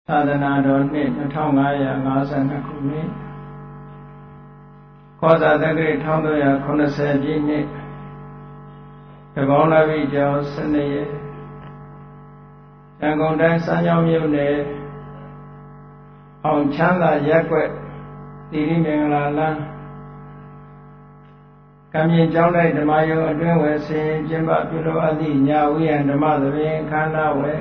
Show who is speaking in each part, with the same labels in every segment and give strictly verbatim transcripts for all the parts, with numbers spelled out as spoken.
Speaker 1: သာသနာတော်နှစ်၂၅၅၂ခုနှစ်ကောဇာတက္ကရာ၁၃၇၀ပြည့်နှစ်တပေါင်းလပိကျော်၁၂ရက်ရန်ကုန်တိုင်းစမ်းချောင်းမြို့နယ်အောင်ချမ်းသာရပ်ကွက်သီရိမင်္ဂလာလမ်းကံမြင့်ကျောင်းလိုက်ဓမ္မယုံအတွင်းဝယ်ဆင်ကျင်းပပြုလုပ်အပ်သည့်ညာဝိယံဓမ္မသဘင်ခန္ဓာဝယ်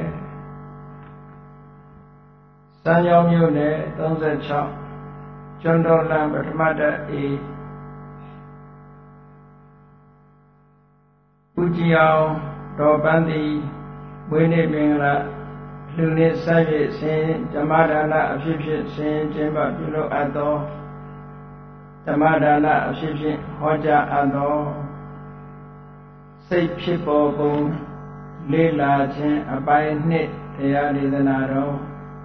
Speaker 1: စမ်းချောင်းမြို့နယ်၃၆ကျွန်းတော်လမ်းပထမတက်အေဦးကြည်အောင်တော်ပန်းသည်ဝိနည်းမင်္ဂလာလူနည်းဆက်၍ဆင်ဓမ္မဒါနအဖြစ်ဖြင့်ဆင်ကျင်းပပြုလုပ်အပ်သောဓမ္မဒါနအဖြစ်ဖြင့်ဟောကြားအပ်သောစိတ်ဖြစ်ပေါ်ပုံလေ့လာခြင်းအပိုင်းနှစ်တရားဒေသနာတော်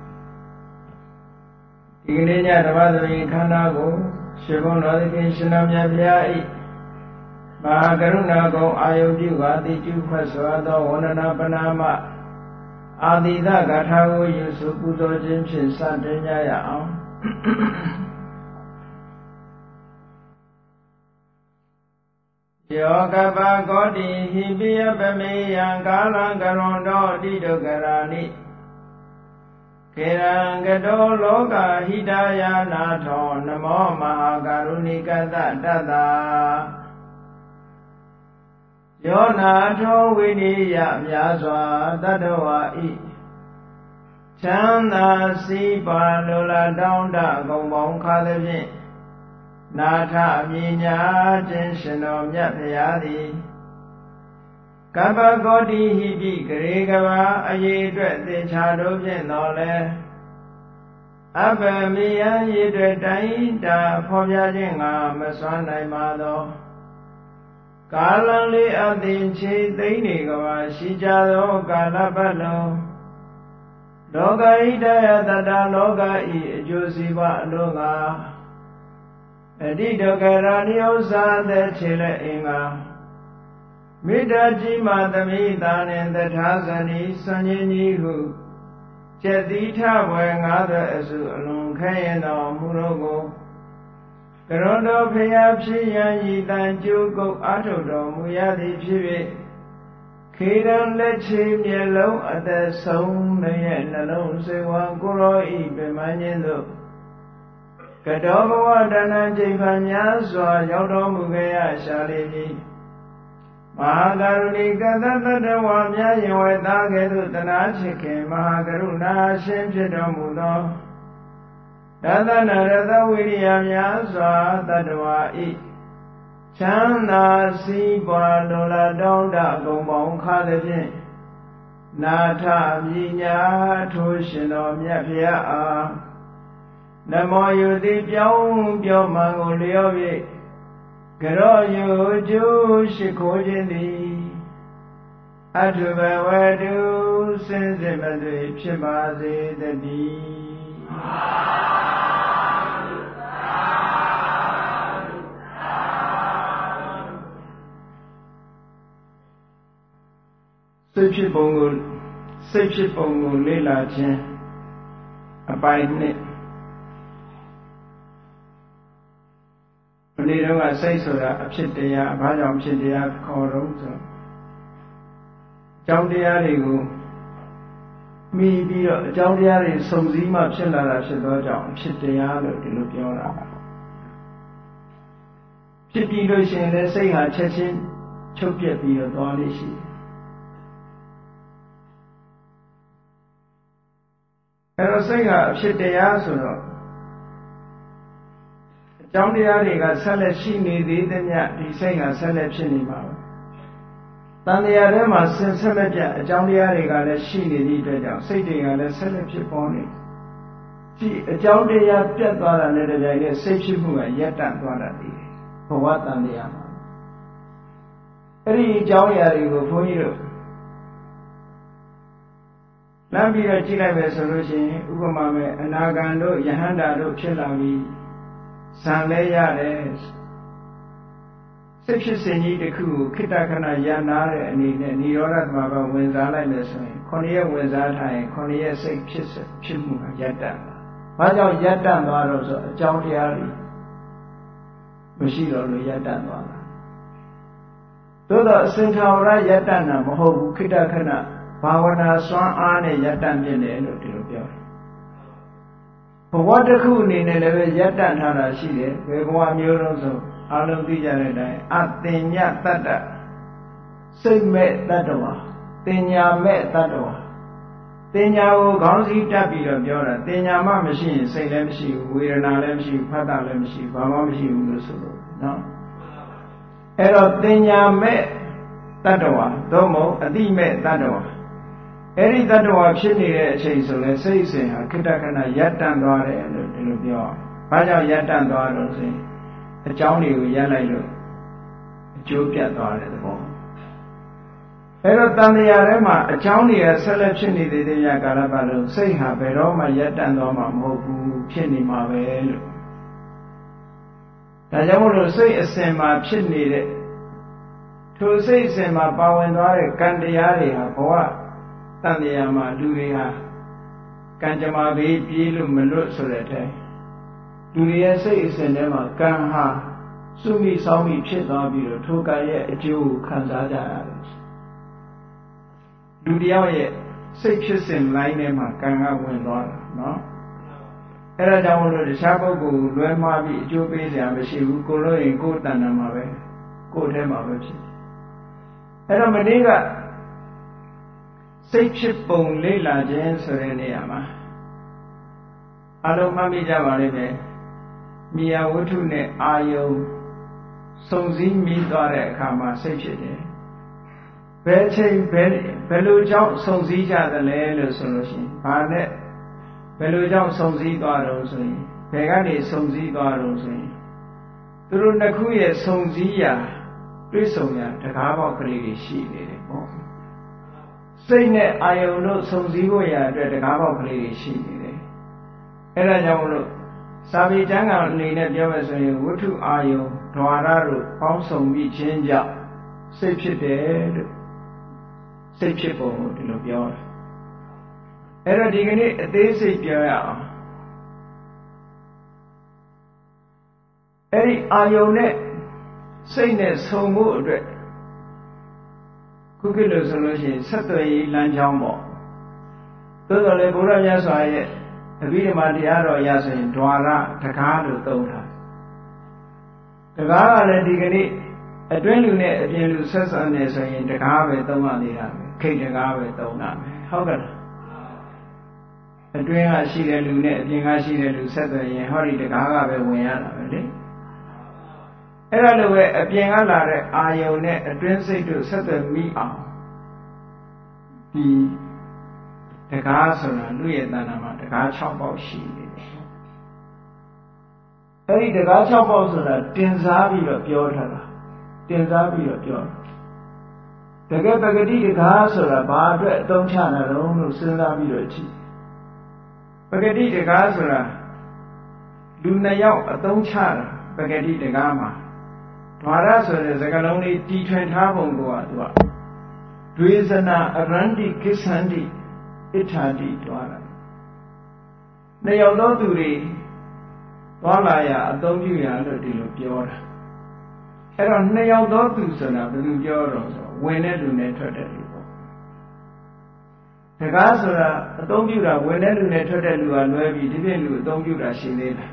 Speaker 1: ဒီကနေ့ညဓမ္မသဘင်ခန္ဓာကိုရှင်ဘုန်းတော်သခင်ရှင်တော်မြတ်ဘုရား၏မဟာကရုဏာကုံအာယုပြုပါတိကျုဖွတ်စွာသောဝန္ဒနာပနာမအာတိသဂါထာကိုယူစုပူဇော်ခြင်းဖြင့်စတင်ကြရအောင်ယောကပကောတိဟိပိယပမေယံကာလံကရွန်တော်တိဒုက္ခရာနိခေရံကတောလောကဟိတယာနာထောနမောမဟာကရုဏိကတတတ္တာယောနာထောဝိနိယများစွာတတ္တဝါဤချမ်းသာစီးပါလိုလားတောင်းတဂုံပေါင်းခါသဖြင့်နာထအမြင်ညာခြင်းရှင်တော်မြတ်ဖရာသည်ကပ္ပကောတိဟိပိဂရေကဘာအရေးအတွက်သင်္ချာတို့ဖြင့်တော်လဲအပ္ပမေယံရေအတွက်တိုင်းတာဖော်ပြခြင်းငါမစွမ်းနိုင်ပါသောကာလလေးအသင်ချေသိမ့်နေကဘာရှိကြသောကာလပတ်လုံးလောကဣဒယတတလောကဤအကျိုးစီးပွားအလို့ငါအတိဒုက္ခရာနိဥ္စာသက်ခြေလက်အင်္ဂါမေတ္တာကြီးမှသမိတာနှင့်တထာဇနီစွန့်ခြင်းကြီးဟုကျက်တိထဘွယ်ငါးသွဲအစုအလွန်ခဲရင်တော်မူတော့ကိုကရွန်တော်ဖရာဖြစ်ရန်ဤတန်ကျိုးကုတ်အာထုတော်မူရသည်ဖြစ်၍ခေရန်လက်ချေမျက်လုံးအသက်ဆုံးရဲ့နှလုံးစေဝံကိုရောဤပြမန်းခြင်းသို့ကတောဘဝတဏ္ဍကျိန်ဖန်များစွာရောက်တော်မူခဲ့ရရှာလေပြီမဟာကရုဏိကတတ္တဝါများယင်ဝဲသားကဲ့သို့တနာချစ်ခင်မဟာကရုဏာရှင်ဖြစ်တော်မူသောတသနာရသဝိရိယများစွာတတ္တဝါဤချမ်းသာစီးပွားလိုလားတောင်းတဂုံပေါင်းခါသဖြင့်နာထမြညာထိုးရှင်တော်မြတ်ဖရာအားနမောယုတိပြောင်းပြောမှန်ကိုလျော့၍ကရောယုကျိုးရှိခိုးခြင်းသည်အထုဘဝတုစင်စစ်မသွေဖြစ်ပါစေတည်းစိတ်ဖြစ်ပုံကိုစိတ်ဖြစ်ပုံကိုလေ့လာခြင်းအပိုင်းနှစ်ဒီနေ့တော့စိတ်ဆိုတာအဖြစ်တရားဘာကြောင့်ဖြစ်တရားခေါ်တော့ဆိုအကြောင်းတရားတွေကိုမိပြီးတော့အကြောင်းတရားတွေစုံစည်းမှဖြစ်လာတာဖြစ်သောကြောင့်အဖြစ်တရားလို့ဒီလိုပြောတာဖြစ်ပြီးလို့ရှိရင်လည်းစိတ်ဟာချက်ချင်းချုပ်ပြက်ပြီးတော့သွားလိမ့်ရှိတယ်အဲတော့စိတ်ဟာအဖြစ်တရားဆိုတော့အကြောင်းတရားတွေကဆက်လက်ရှိနေသေးသမျှဒီစိတ်ဟာဆက်လက်ဖြစ်နေမှာပဲတန်တရားထဲမှာဆင်ဆက်လက်ပြအကြောင်းတရားတွေကလည်းရှိနေသည့်အတွက်ကြောင့်စိတ်တွေကလည်းဆက်လက်ဖြစ်ပေါ်နေဒီအကြောင်းတရားပြတ်သွားတာနဲ့တပြိုင်တည်းစိတ်ဖြစ်မှုကရပ်တန့်သွားတတ်တယ်ဘဝတန်တရားမှာအဲ့ဒီအကြောင်းအရာတွေကိုဘုန်းကြီးတို့လမ်းပြီးတော့ကြည့်လိုက်ပဲဆိုလို့ရှိရင်ဥပမာမဲ့အနာဂံတို့ယဟန္တာတို့ဖြစ်လာပြီးဇံလဲရတယ်စိတ်ဖြစ်စဉ်ကြီးတစ်ခုကိုခိတ္တခဏရနာတဲ့အနေနဲ့និရောဓသမဘာဝင်စားလိုက်မယ်ဆိုရင်ခொနည်းရက်ဝင်စားထားရင်ခொနည်းရက်စိတ်ဖြစ်ဖြစ်မှုကရပ်တန့်တာ။ဘာကြောင့်ရပ်တန့်သွားတော့ဆိုအကြောင်းတရားတွေမရှိတော့လို့ရပ်တန့်သွားတာ။သို့တော့အစဉ်ထာဝရရပ်တန့်တာမဟုတ်ဘူးခိတ္တခဏဘာဝနာစွမ်းအားနဲ့ရပ်တန့်ပြတယ်လို့ဒီလိုပြောတယ်။ဘဝတစ်ခုအနေနဲ့လည်းပဲရပ်တန့်ထားတာရှိတယ်။ဘယ်ဘဝမျိုးလုံးဆိုအလုံးသိကြတဲ့အတိုင်းအတင်ညတတ္တစိတ်မဲ့တတ္တဝါတင်ညာမဲ့တတ္တဝါတင်ညာကိုခေါင်းစည်းတက်ပြီးတော့ပြောတာတင်ညာမှမရှိရင်စိတ်လည်းမရှိဘူးဝေဒနာလည်းမရှိဘူးဖတ်တာလည်းမရှိဘူးဘာမှမရှိဘူးလို့ဆိုလို့နော်အဲ့တော့တင်ညာမဲ့တတ္တဝါသို့မဟုတ်အတိမဲ့တတ္တဝါအဲ့ဒီတတ္တဝါဖြစ်နေတဲ့အချိန်ဆိုရင်စိတ်စဉ်ဟာခိတ္တခဏရပ်တန့်သွားတယ်လို့ဒီလိုပြောဘာကြောင့်ရပ်တန့်သွားလို့ဆိုရင်အကြောင်းတွေကိုရပ်လိုက်လို့အကျိုးပြတ်သွားတဲ့သဘောအဲ့တော့တန်မြာထဲမှာအကြောင်းတွေကဆက်လက်ဖြစ်နေသေးတဲ့ကာလပတ်လုံးစိတ်ဟာဘယ်တော့မှရပ်တန့်သွားမှာမဟုတ်ဘူးဖြစ်နေမှာပဲလို့ဒါကြောင့်မို့လို့စိတ်အစဉ်မှာဖြစ်နေတဲ့ထိုစိတ်အစဉ်မှာပါဝင်သွားတဲ့ကံတရားတွေဟာဘဝတန်မြာမှာလူတွေဟာကံကြမ္မာဘေးပြေးလို့မလွတ်ဆိုတဲ့အတိုင်းလူတွေရဲ့စိတ်အစဉ်ထဲမှာကံဟာစုမိဆောင်းမိဖြစ်သွားပြီးတော့ထိုကံရဲ့အကျိုးကိုခံစားကြရတယ်လူတယောက်ရဲ့စိတ်ဖြစ်စဉ်လိုင်းထဲမှာကံကဝင်သွားတာနော်အဲ့ဒါကြောင့်မလို့တခြားပုဂ္ဂိုလ်လွဲမှားပြီးအကျိုးပေးစရာမရှိဘူးကိုလို့ရင်ကိုယ်တဏ္ဍာမှာပဲကိုယ်ထဲမှာပဲဖြစ်အဲ့တော့မနေ့ကစိတ်ဖြစ်ပုံလေ့လာခြင်းဆိုတဲ့နေရာမှာအလုံးမှတ်မိကြပါလိမ့်မယ်မြာဝတ္ထုနဲ့အာယုံစုံစည်းမိသွားတဲ့အခါမှာစိတ်ဖြစ်တယ်ဘယ်ချိန်ဘယ်ဘယ်လိုကြောင့်စုံစည်းကြသလဲလို့ဆိုလို့ရှိရင်ဘာနဲ့ဘယ်လိုကြောင့်စုံစည်းသွားတော့ဆိုရင်ဘယ်ကနေစုံစည်းသွားတော့ဆိုရင်သူတို့နှစ်ခုရဲ့စုံစည်းရာတွေ့ဆုံရာတကားပေါက်ကလေးတွေရှိနေတယ်ပေါ့စိတ်နဲ့အာယုံတို့စုံစည်းဖို့ရာအတွက်တကားပေါက်ကလေးတွေရှိနေတယ်အဲ့ဒါကြောင့်မလို့စာပေကျမ်းဂန်အနေနဲ့ပြောမယ်ဆိုရင်ဝတ္ထုအာယုံဓဝါရတို့ပေါင်းစုံပြီးခြင်းကြောင့်စိတ်ဖြစ်တယ်လို့စိတ်ဖြစ်ပုံကိုဒီလိုပြောတာအဲ့တော့ဒီကနေ့အသေးစိတ်ပြောရအောင်အဲ့ဒီအာယုံနဲ့စိတ်နဲ့ဆုံဖို့အတွက်ခုခေတ်လို့ဆိုလို့ရှိရင်ဆက်သွယ်ရေးလမ်းကြောင်းပေါ့သို့တော်လည်းဘုရားမြတ်စွာရဲ့အဘိဓမ္မာတရားတော်ရဆိုရင်ဓဝါရတကားလို့သုံးတာတကားကလည်းဒီကနေ့အတွင်းလူနဲ့အပြင်လူဆက်ဆံနေဆိုရင်တကားပဲသုံးရနေတာပဲခိတ်တကားပဲသုံးတာပဲဟုတ်ကဲ့လားအတွင်းကရှိတဲ့လူနဲ့အပြင်ကရှိတဲ့လူဆက်သွယ်ရင်ဟောဒီတကားကပဲဝင်ရတာပဲလေအဲ့ဒါလိုပဲအပြင်ကလာတဲ့အာယုံနဲ့အတွင်းစိတ်တို့ဆက်သွယ်မိအောင်ဒီတကားဆိုတာလူရဲ့တဏ္ဍာမှာတကား၆ပေါက်ရှိနေတယ်အဲ့ဒီတကား၆ပေါက်ဆိုတာတင်စားပြီးတော့ပြောထားတာတင်စားပြီးတော့ပြောတကယ်ပဂတိတကားဆိုတာဘာအတွက်အသုံးချတာလဲလို့စဉ်းစားပြီးတော့ကြည့်ပဂတိတကားဆိုတာလူနှစ်ယောက်အသုံးချတာပဂတိတကားမှာဓဝါရဆိုတဲ့စကားလုံးလေးတီထွင်ထားပုံကသူကဒွေဇနာအရန္တိကိစ္ဆန္တိဣထာတိတွားတာနှစ်ယောက်သောသူတွေသွားလာရအသုံးပြုရလို့ဒီလိုပြောတာအဲ့တော့နှစ်ယောက်သောသူဆိုတာဘယ်လိုပြောတော့ဆိုဝင်တဲ့လူနဲ့ထွက်တဲ့လူပေါ့တကားဆိုတာအသုံးပြုတာဝင်တဲ့လူနဲ့ထွက်တဲ့လူကလွဲပြီးဒီပြင်လူအသုံးပြုတာရှိသေးလား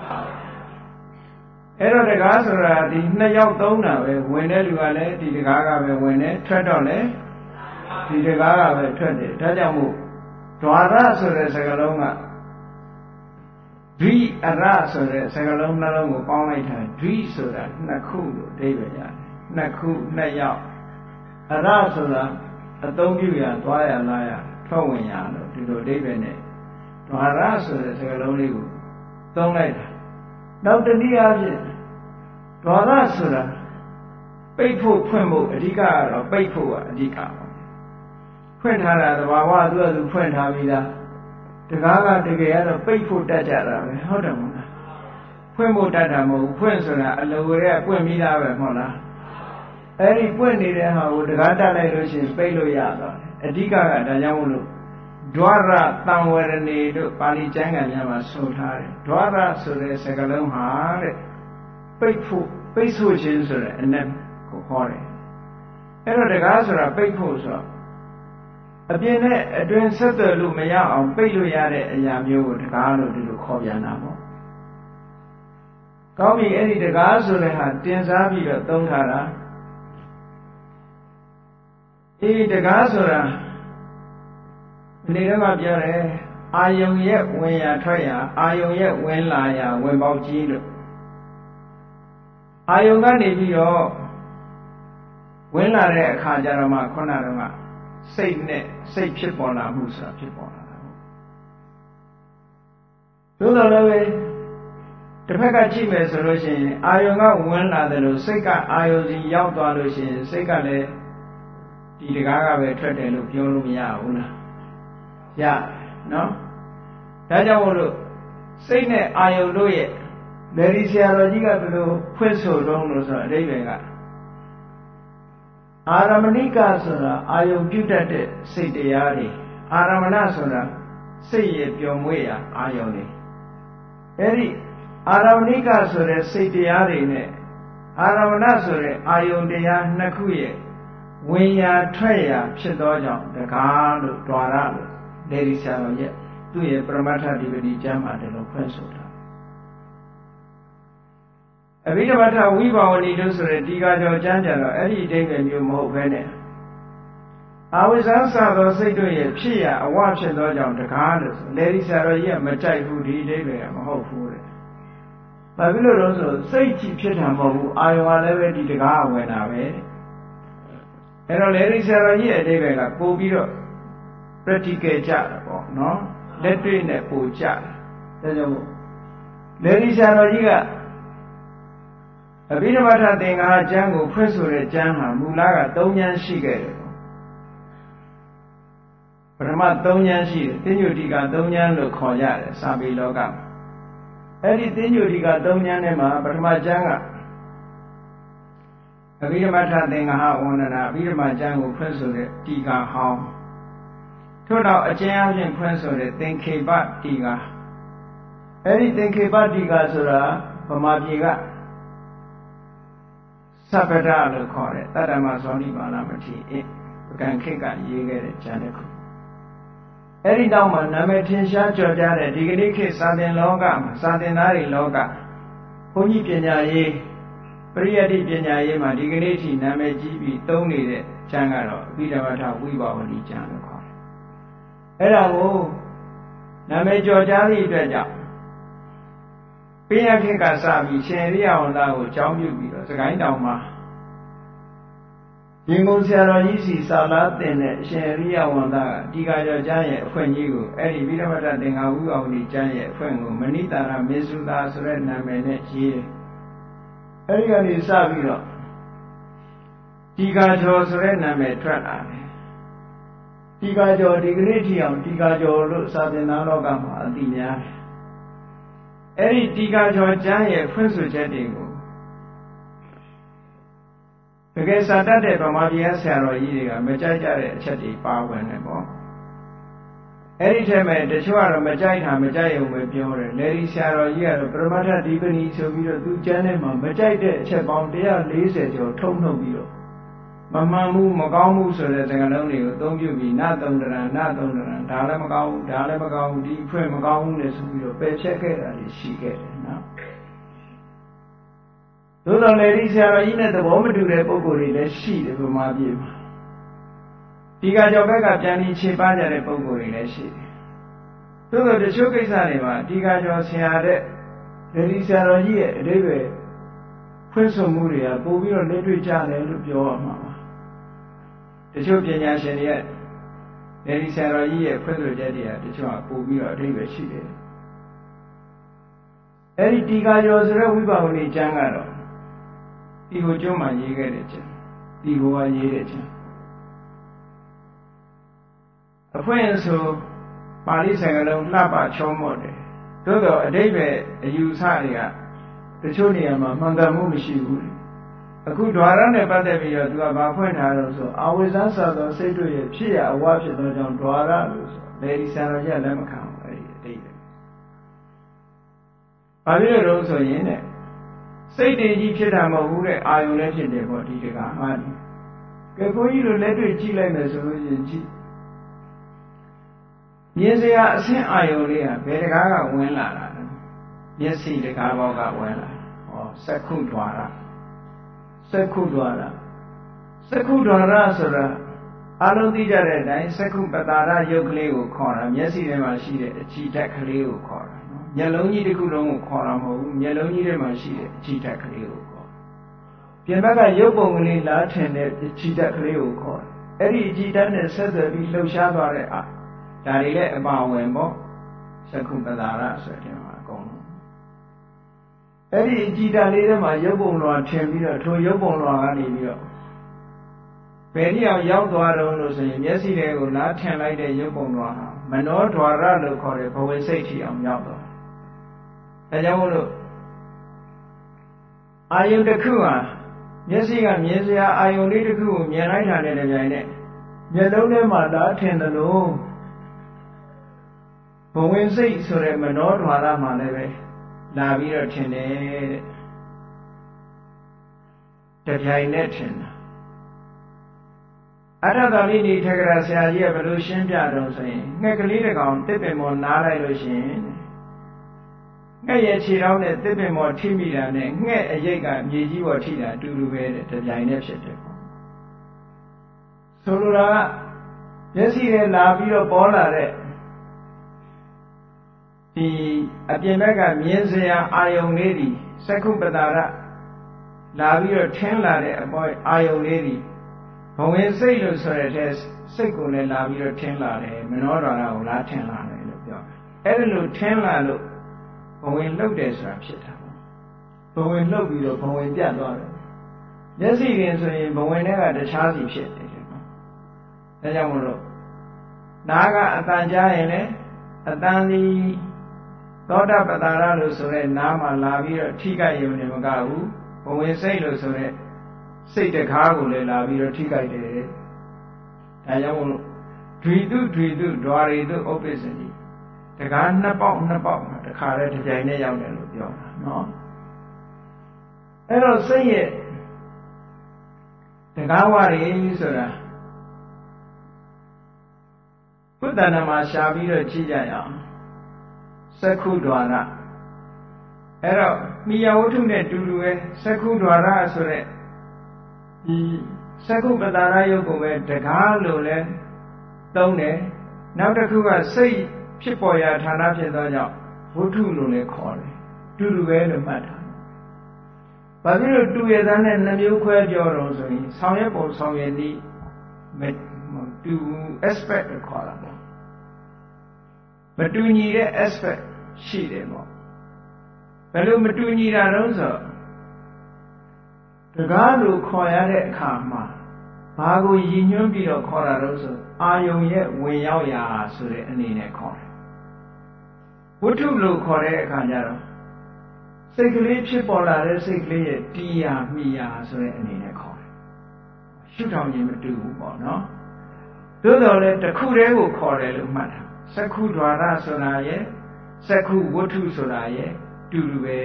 Speaker 1: အဲ့တော့တကားဆိုတာဒီနှစ်ယောက်သုံးတာပဲဝင်တဲ့လူကလည်းဒီတကားကပဲဝင်တယ်ထွက်တော့လည်းဒီတကားကပဲထွက်တယ်ဒါကြောင့်မို့ဓဝါရဆိုတဲ့စကားလုံးကဒွိအရဆိုတဲ့စကားလုံးနှလုံးကိုပေါင်းလိုက်တာဒွိဆိုတာနှစ်ခုလို့အဓိပ္ပာယ်ရတယ်နှစ်ခုနှစ်ယောက်အရဆိုတာအသုံးပြုရသွားရလာရထွက်ဝင်ရလို့ဒီလိုအဓိပ္ပာယ်နဲ့ဓဝါရဆိုတဲ့စကားလုံးလေးကိုသုံးလိုက်တာနောက်တနည်းအားဖြင့်ဓဝါရဆိုတာပိတ်ဖို့ဖွင့်ဖို့အဓိကကတော့ပိတ်ဖို့ကအဓိကပါဖွင့်ထားတာသဘာဝသူ့အတူဖွင့်ထားပြီးသားတကားကတကယ်ကတော့ပိတ်ဖို့တတ်ကြတာပဲဟုတ်တယ်မဟုတ်လားဖွင့်ဖို့တတ်တာမဟုတ်ဖွင့်ဆိုတာအလိုရဲပွင့်ပြီးသားပဲမဟုတ်လားအဲ့ဒီပွင့်နေတဲ့ဟာကိုတကားတက်လိုက်လို့ရှိရင်ပိတ်လို့ရသွားတယ်အဓိကကဒါကြောင့်မလို့ဒွါရတံဝရဏီတို့ပါဠိကျမ်းဂန်များမှာဆိုထားတယ်ဒွါရဆိုတဲ့စကားလုံးဟာတဲ့ပိတ်ဖို့ပိတ်ဆို့ခြင်းဆိုတဲ့အနက်ကိုခေါ်တယ်အဲ့တော့တကားဆိုတာပိတ်ဖို့ဆိုတော့အပြင်နဲ့အတွင်ဆက်သွယ်လို့မရအောင်ပိတ်လို့ရတဲ့အရာမျိုးကိုတကားလို့ဒီလိုခေါ်ပြန်တာပေါ့ကောင်းပြီအဲ့ဒီတကားဆိုတဲ့ဟာတင်စားပြီးတော့သုံးထားတာအေးတကားဆိုတာဒီနေ့တော့ပြောတယ်အာယုံရဲ့ဝင်ရထွက်ရအာယုံရဲ့ဝင်လာရဝင်ပေါက်ကြီးလို့အာယုံကနေပြီးတော့ဝင်လာတဲ့အခါကျတော့မှခုနကတော့စိတ်နဲ့စိတ်ဖြစ်ပေါ်လာမှုဆိုတာဖြစ်ပေါ်လာတာပေါ့သို့တော်လည်းပဲတစ်ဖက်ကကြည့်မယ်ဆိုလို့ရှိရင်အာယုံကဝင်လာတယ်လို့စိတ်ကအာယုံစီရောက်သွားလို့ရှိရင်စိတ်ကလည်းဒီတကားကပဲထွက်တယ်လို့ပြောလို့မရဘူးလားရနော်ဒါကြောင့်မို့လို့စိတ်နဲ့အာယုံတို့ရဲ့လေဒီဆရာတော်ကြီးကဘယ်လိုဖွင့်ဆိုတော့လို့ဆိုတော့အဓိပ္ပာယ်ကအာရမဏိကဆိုတာအာယုံပြုတ်တတ်တဲ့စိတ်တရားတွေအာရမဏဆိုတာစိတ်ရဲ့ပျော်မွေ့ရာအာယုံတွေအဲ့ဒီအာရမဏိကဆိုတဲ့စိတ်တရားတွေနဲ့အာရမဏဆိုတဲ့အာယုံတရားနှစ်ခုရဲ့ဝင်ရာထွက်ရာဖြစ်သောကြောင့်တကားလို့တွာရလို့လေဒီဆရာတော်ရဲ့သူ့ရဲ့ပရမတ္ထဓိပတိကျမ်းမှာဒီလိုဖွင့်ဆိုတာအဘိဓမ္မထဝိဘာဝဏီတို့ဆိုတဲ့ဒီကကြောကျမ်းကြတော့အဲ့ဒီအဓိပ္ပာယ်မျိုးမဟုတ်ဘဲနဲ့အဝိဇ္ဇာစသောစိတ်တို့ရဲ့ဖြစ်ရအဝဖြစ်သောကြောင့်တကားလို့ဆိုလေဒီဆရာတော်ကြီးကမကြိုက်ဘူးဒီအဓိပ္ပာယ်ကမဟုတ်ဘူးတဲ့။ဘာဖြစ်လို့လဲဆိုစိတ်ကြီးဖြစ်တာမဟုတ်ဘူးအာယုံကလည်းပဲဒီတကားဝင်တာပဲ။အဲ့တော့လေဒီဆရာတော်ကြီးရဲ့အဓိပ္ပာယ်ကပို့ပြီးတော့ practical ကြတာပေါ့နော်လက်တွေ့နဲ့ပို့ကြတယ်။ဒါကြောင့်မို့လေဒီဆရာတော်ကြီးကအဘိဓမ္မာထသင်္ဃာကျမ်းကိုဖွင့်ဆိုတဲ့ကျမ်းဟာမူလကသုံးဉာဏ်ရှိခဲ့တယ်ပေါ့ပထမသုံးဉာဏ်ရှိတယ်သင်္ညုတိကသုံးဉာဏ်လို့ခေါ်ရတယ်စာပေလောကမှာအဲ့ဒီသင်္ညုတိကသုံးဉာဏ်ထဲမှာပထမကျမ်းကအဘိဓမ္မာထသင်္ဃာဝန္ဒနာအဘိဓမ္မာကျမ်းကိုဖွင့်ဆိုတဲ့တီကာဟောင်းထို့နောက်အကျဉ်းအဖြစ်ဖွင့်ဆိုတဲ့သင်္ခေပတီကာအဲ့ဒီသင်္ခေပတီကာဆိုတာဗမာပြည်ကသဗ္ဗဒလို့ခေါ်တဲ့တတ္တမဇောနိပါဠမတိအေပကံခေတ်ကရေးခဲ့တဲ့ကျမ်းတစ်ခုအဲ့ဒီနောက်မှာနာမည်ထင်ရှားကျော်ကြားတဲ့ဒီကနေ့ခေတ်စာသင်လောကမှာစာသင်သားတွေလောကဘုန်းကြီးပညာရေးပရိယတ္တိပညာရေးမှာဒီကနေ့ထိနာမည်ကြီးပြီးသုံးနေတဲ့ကျမ်းကတော့အဘိဓမ္မာထဝိဘာဝဏီကျမ်းလို့ခေါ်တယ်အဲ့ဒါကိုနာမည်ကျော်ကြားသည့်အတွက်ကြောင့်ပင်ရခေတ်ကစပြီးရှင်ရိယဝန္တာကိုကြောင်းပြုပြီးတော့စကိုင်းတောင်မှာရင်ကုန်ဆရာတော်ကြီးစီစာလာတင်တဲ့ရှင်ရိယဝန္တာကဒီကကျော်ကျမ်းရဲ့အဖွင့်ကြီးကိုအဲ့ဒီဗိဓမ္မတသင်္ဃာဝိဘာဝဏီကျမ်းရဲ့အဖွင့်ကိုမဏိတာရမေစုသာဆိုတဲ့နာမည်နဲ့ရေးတယ်အဲ့ဒီကနေစပြီးတော့ဒီကကျော်ဆိုတဲ့နာမည်ထွက်လာတယ်ဒီကကျော်ဒီကနေ့ထိအောင်ဒီကကျော်လို့စာသင်သားလောကမှာအသိများတယ်အဲ့ဒီတီကာကျော်ကျမ်းရဲ့ဖွင့်ဆိုချက်တွေကိုတကယ်စာတတ်တဲ့ဗမာပြည်ဆရာတော်ကြီးတွေကမကြိုက်ကြတဲ့အချက်တွေပါဝင်တယ်ပေါ့အဲ့ဒီထဲမှာတချို့ကတော့မကြိုက်တာမကြိုက်ရုံပဲပြောတယ်လေဒီဆရာတော်ကြီးကတော့ပရမတ္ထဒီပဏီဆိုပြီးတော့သူကျမ်းထဲမှာမကြိုက်တဲ့အချက်ပေါင်းone hundred fortyကျော်ထုံနှုတ်ပြီးတော့မမှန်ဘူးမကောင်းဘူးဆိုတဲ့စကားလုံးတွေကိုအသုံးပြုပြီးနသုံးတရံနသုံးတရံဒါလည်းမကောင်းဘူးဒါလည်းမကောင်းဘူးဒီအဖွင့်မကောင်းဘူးလေဆိုပြီးတော့ပယ်ချက်ခဲ့တာတွေရှိခဲ့တယ်နော်သို့တော်လည်းဒီဆရာတော်ကြီးနဲ့သဘောမတူတဲ့ပုံကိုယ်တွေလည်းရှိတယ်ဗမာပြည်မှာဒီကကြောဘက်ကပြန်ပြီးခြေပကြတဲ့ပုံကိုယ်တွေလည်းရှိတယ်သို့တော်တချို့ကိစ္စတွေမှာဒီကကြောဆရာတဲ့ဒီဆရာတော်ကြီးရဲ့အဓိပ္ပာယ်ဖွင့်ဆိုမှုတွေကပို့ပြီးတော့လက်တွေ့ကြတယ်လို့ပြောရမှာပါတချို့ပညာရှင်တွေရဲ့ဒီဆရာတော်ကြီးရဲ့ဖွင့်ဆိုချက်တွေကတချို့ကပို့ပြီးတော့အဓိပ္ပာယ်ရှိတယ်အဲ့ဒီတီကာကျော်ဆိုတဲ့ဝိပါဝဏီကျမ်းကတော့ဒီကိုကျွန်းမှာရေးခဲ့တဲ့ကျမ်းဒီကိုကရေးတဲ့ကျမ်းအဖွင့်ဆိုပါဠိစကားလုံးလှပချောမော့တယ်သို့တော့အဓိပ္ပာယ်အယူဆတွေကတချို့နေရာမှာမှန်ကန်မှုမရှိဘူးအခုဓာရနဲ့ပတ်သက်ပြီးတော့သူကဘာဖွင့်ထားလို့ဆိုအဝိဇ္ဇဆာသောစိတ်တို့ရဲ့ဖြစ်ရအဝဖြစ်သောကြောင့်ဓာရလို့ဆိုလေဒီဆံတော်ကြီးလက်မခံဘူးအဲ့ဒီအတိတ်ပဲဘာဖြစ်လို့လဲဆိုရင်တဲ့စိတ်တည်ကြီးဖြစ်တာမဟုတ်ဘူးတဲ့အာယုံလည်းဖြစ်တယ်ပေါ့ဒီတကားမှန်ကဲကိုကြီးတို့လက်တွေ့ကြည့်လိုက်မယ်ဆိုလို့ရှိရင်ကြည့်မြင်စရာအဆင့်အာယုံလေးကဘယ်တကားကဝင်လာတာလဲမျက်စိတကားဘောက်ကဝင်လာဟောစက္ခုဓာရစက္ခုဓာရစက္ခုဓာရဆိုတာအလုံးသိကြတဲ့အတိုင်းစက္ခုပတာရယုတ်ကလေးကိုခေါ်တာမျက်စိထဲမှာရှိတဲ့အကြည်ဓာတ်ကလေးကိုခေါ်တာနော်မျက်လုံးကြီးတစ်ခုလုံးကိုခေါ်တာမဟုတ်ဘူးမျက်လုံးကြီးထဲမှာရှိတဲ့အကြည်ဓာတ်ကလေးကိုခေါ်ပြင်ဘက်ကရုပ်ပုံကလေးလားထင်တဲ့အကြည်ဓာတ်ကလေးကိုခေါ်တယ်အဲ့ဒီအကြည်ဓာတ်နဲ့ဆက်သွယ်ပြီးလှုပ်ရှားသွားတဲ့အာဒါတွေလည်းအပါဝင်ပေါ့စက္ခုပတာရဆိုတဲ့မှာအကုန်လုံးအဲ့ဒီအကြည်ဓာတ်လေးထဲမှာရုပ်ပုံလွှာထင်ပြီးတော့ထိုရုပ်ပုံလွှာကနေပြီးတော့ဘယ်နည်းအောင်ရောက်သွားတော့လို့ဆိုရင်မျက်စိတွေကိုလားထင်လိုက်တဲ့ရုပ်ပုံလွှာဟာမနောဓာရလို့ခေါ်တဲ့ဘဝစိတ်ထီအောင်ရောက်သွားတယ်။ဒါကြောင့်မို့လို့အာယုတစ်ခုဟာမျက်စိကမြင်စရာအာယုလေးတစ်ခုကိုမြင်လိုက်တာနဲ့တပြိုင်နက်မျက်လုံးထဲမှာလားထင်တယ်လို့ဘဝစိတ်ဆိုတဲ့မနောဓာရမှာလည်းပဲလာပြီးတော့ထင်တယ်တဲ့တပြိုင်နက်ထင်တာအထသာလိနိထေကရာဆရာကြီးကဘယ်လိုရှင်းပြတော့ဆိုရင်ငှက်ကလေးတစ်ကောင်တစ်ပင်ပေါ်နားလိုက်လို့ရှိရင်ငှက်ရဲ့ခြေထောက်နဲ့တစ်ပင်ပေါ်ထိမိတာနဲ့ငှက်အရိပ်ကမြေကြီးပေါ်ထိတာအတူတူပဲတဲ့တပြိုင်နက်ဖြစ်တယ်ပေါ့ဆိုလိုတာကမျက်စိနဲ့လာပြီးတော့ပေါ်လာတဲ့ဒီအပြင်ဘက်ကမြင်စရာအာယုံလေးဒီစက္ခုပတာရလာပြီးတော့ထင်းလာတဲ့အပေါ်အာယုံလေးဒီဘဝင်စိတ်လို့ဆိုရတဲ့စိတ်ကိုလည်းလာပြီးတော့ထင်းလာတယ်မနောဓာရကိုလာထင်းလာတယ်လို့ပြောတယ်အဲ့ဒါလို့ထင်းလာလို့ဘဝင်လှုပ်တယ်ဆိုတာဖြစ်တာဘဝင်လှုပ်ပြီးတော့ဘဝင်ပြတ်သွားတယ်မျက်စိရင်ဆိုရင်ဘဝင်တွေကတခြားစီဖြစ်တယ်နော်ဒါကြောင့်မို့လို့နားကအတန်ကြားရင်လည်းအတန်ဒီသောတာပတ္တာရလို့ဆိုတဲ့နားမှာလာပြီးတော့ထိခိုက်ရုံနဲ့မကဘူးဘဝင်စိတ်လို့ဆိုတဲ့စိတ်တကားကိုလည်းလာပြီးတော့ထိခိုက်တယ်ဒါကြောင့်မို့လို့ဒွေတုဒွေတုဓာရီတုဥပ္ပစ္စတိတကားနှစ်ပေါက်နှစ်ပေါက်မှာတခါတည်းတစ်ကြိမ်နဲ့ရောက်တယ်လို့ပြောတာနော်အဲ့တော့စိတ်ရဲ့တကားဝရီဆိုတာဘုဒ္ဓနာမှာရှားပြီးတော့ကြည့်ကြရအောင်စက္ခုဓာရအဲ့တော့မိယဝတ္ထုနဲ့တူတူပဲစက္ခုဓာရဆိုတဲ့ဒီစက္ခုပတာရယုတ်ကိုပဲတကားလို့လဲသုံးတယ်နောက်တစ်ခုကစိတ်ဖြစ်ပေါ်ရာဌာနဖြစ်သောကြောင့်ဝတ္ထုလို့လည်းခေါ်တယ်တူတူပဲလို့မှတ်ထားဘာဖြစ်လို့တူရတဲ့နဲ့နှမျိုးခွဲပြောတော့ဆိုရင်ဆောင်ရွက်ပုံဆောင်ရွက်နည်းတူ aspect ကိုခေါ်တာပေါ့မတူညီတဲ့ aspect ရှိတယ်ပေါ့ဘယ်လိုမတူညီတာတော့ဆိုတကားလို့ခေါ်ရတဲ့အခါမှာဘာကိုရည်ညွှန်းပြီးတော့ခေါ်တာတော့ဆိုအာယုံရဲ့ဝင်ရောက်ရာဆိုတဲ့အနေနဲ့ခေါ်တယ်ဝတ္ထုလို့ခေါ်တဲ့အခါကျတော့စိတ်ကလေးဖြစ်ပေါ်လာတဲ့စိတ်ကလေးရဲ့တီးရာမိရာဆိုတဲ့အနေနဲ့ခေါ်တယ်ရှုထောင်ခြင်းမတူဘူးပေါ့နော်သို့တော်လည်းတစ်ခုတည်းကိုခေါ်တယ်လို့မှတ်တာစက္ခုဓာရဆိုတာရဲ့စက္ခုဝတ္ထုဆိုတာရဲ့တူတူပဲ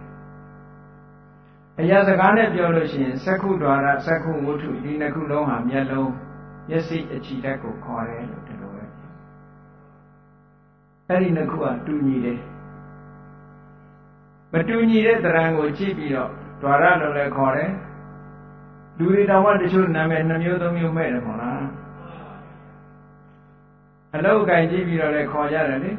Speaker 1: အရာစကားနဲ့ပြောလို့ရှိရင်စက္ခုဓာရစက္ခုဝတ္ထုဒီနှစ်ခုလုံးဟာမျက်လုံးမျက်စိအကြည့်ဓာတ်ကိုခေါ်တယ်လို့ဒီလိုပဲအဲ့ဒီနှစ်ခုကတူညီတယ်မတူညီတဲ့တရံကိုကြည့်ပြီးတော့ဓာရလို့လည်းခေါ်တယ်လူတွေတောင်မှတချို့နာမည်နှမျိုးသုံးမျိုးမဲ့တယ်ခေါ်လားအလောက်အကင်ကြည့်ပြီးတော့လည်းခေါ်ကြတယ်လေ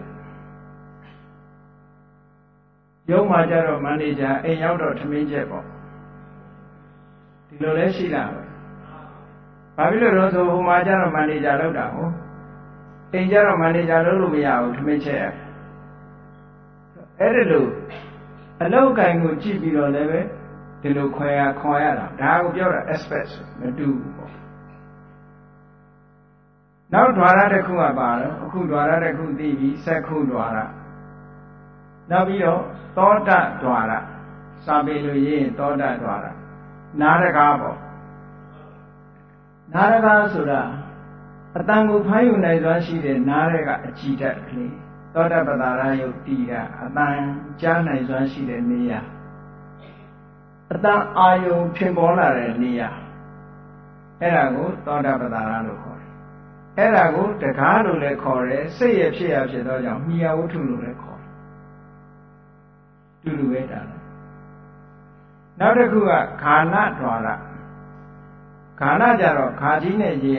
Speaker 1: ရုံးမှာကြတော့မန်နေဂျာအိမ်ရောက်တော့ထမင်းချက်ပေါ့ဒီလိုလဲရှိတာပဲဘာဖြစ်လို့လဲဆိုဟိုမှာကြတော့မန်နေဂျာလောက်တာဟုတ်အိမ်ကြတော့မန်နေဂျာလုပ်လို့မရဘူးထမင်းချက်အဲ့ဒါလို့အလောက်ကင်ကိုကြည့်ပြီးတော့လည်းပဲဒီလိုခွဲရခွန်ရတာဒါကိုပြောတာ aspect မတူဘူးပေါ့နောက်ဓာရတစ်ခုကပါတော့အခုဓာရတစ်ခုသိပြီစက္ခုဓာရနောက်ပြီးတော့သောတဓာရစာပေလို့ရေးရင်သောတဓာရနာရကားပေါ့နာရကားဆိုတာအတန်ကိုဖမ်းယူနိုင်စွမ်းရှိတဲ့နားရဲကအကြည်ဓာတ်ကလေးသောတပတ္တာရယုတ်တီတာအတန်ကြားနိုင်စွမ်းရှိတဲ့နေရာအတန်အာယုံဖြစ်ပေါ်လာတဲ့နေရာအဲ့ဒါကိုသောတပတ္တာရလို့ခေါ်တယ်အဲ့ဒါကိုတကားလို့လည်းခေါ်တယ်စိတ်ရဖြစ်ရဖြစ်သောကြောင့်မိယဝတ္ထုလို့လည်းခေါ်တယ်တူတူပဲတာလေနောက်တစ်ခုကခာနဒွါရခာနကြတော့ခါကြီးနဲ့ရေးရ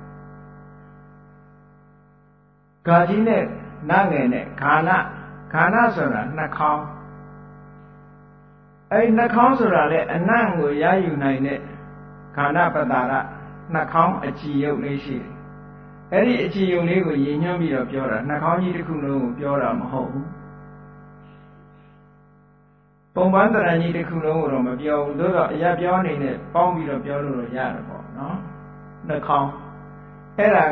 Speaker 1: ခါကြီးနဲ့နာငယ်နဲ့ခါနခါနဆိုတာနှာခေါင်းအဲ့နှာခေါင်းဆိုတာလေအနံ့ကိုရယူနိုင်တဲ့ခါနပတ္တာရနှာခေါင်းအကြည်ယုတ်လေးရှိတယ်အဲ့ဒီအကြည်ယုတ်လေးကိုရည်ညွှန်းပြီးတော့ပြောတာနှာခေါင်းကြီးတစ်ခုလုံးကိုပြောတာမဟုတ်ဘူးပုံပန်းတရံကြီးတစ်ခုလုံးကိုတော့မပြောဘူးသို့တော့အရာပြောအနေနဲ့ပေါင်းပြီးတော့ပြောလို့တော့ရတယ်ပေါ့နော်နှာခေါင်းအဲ့ဒါ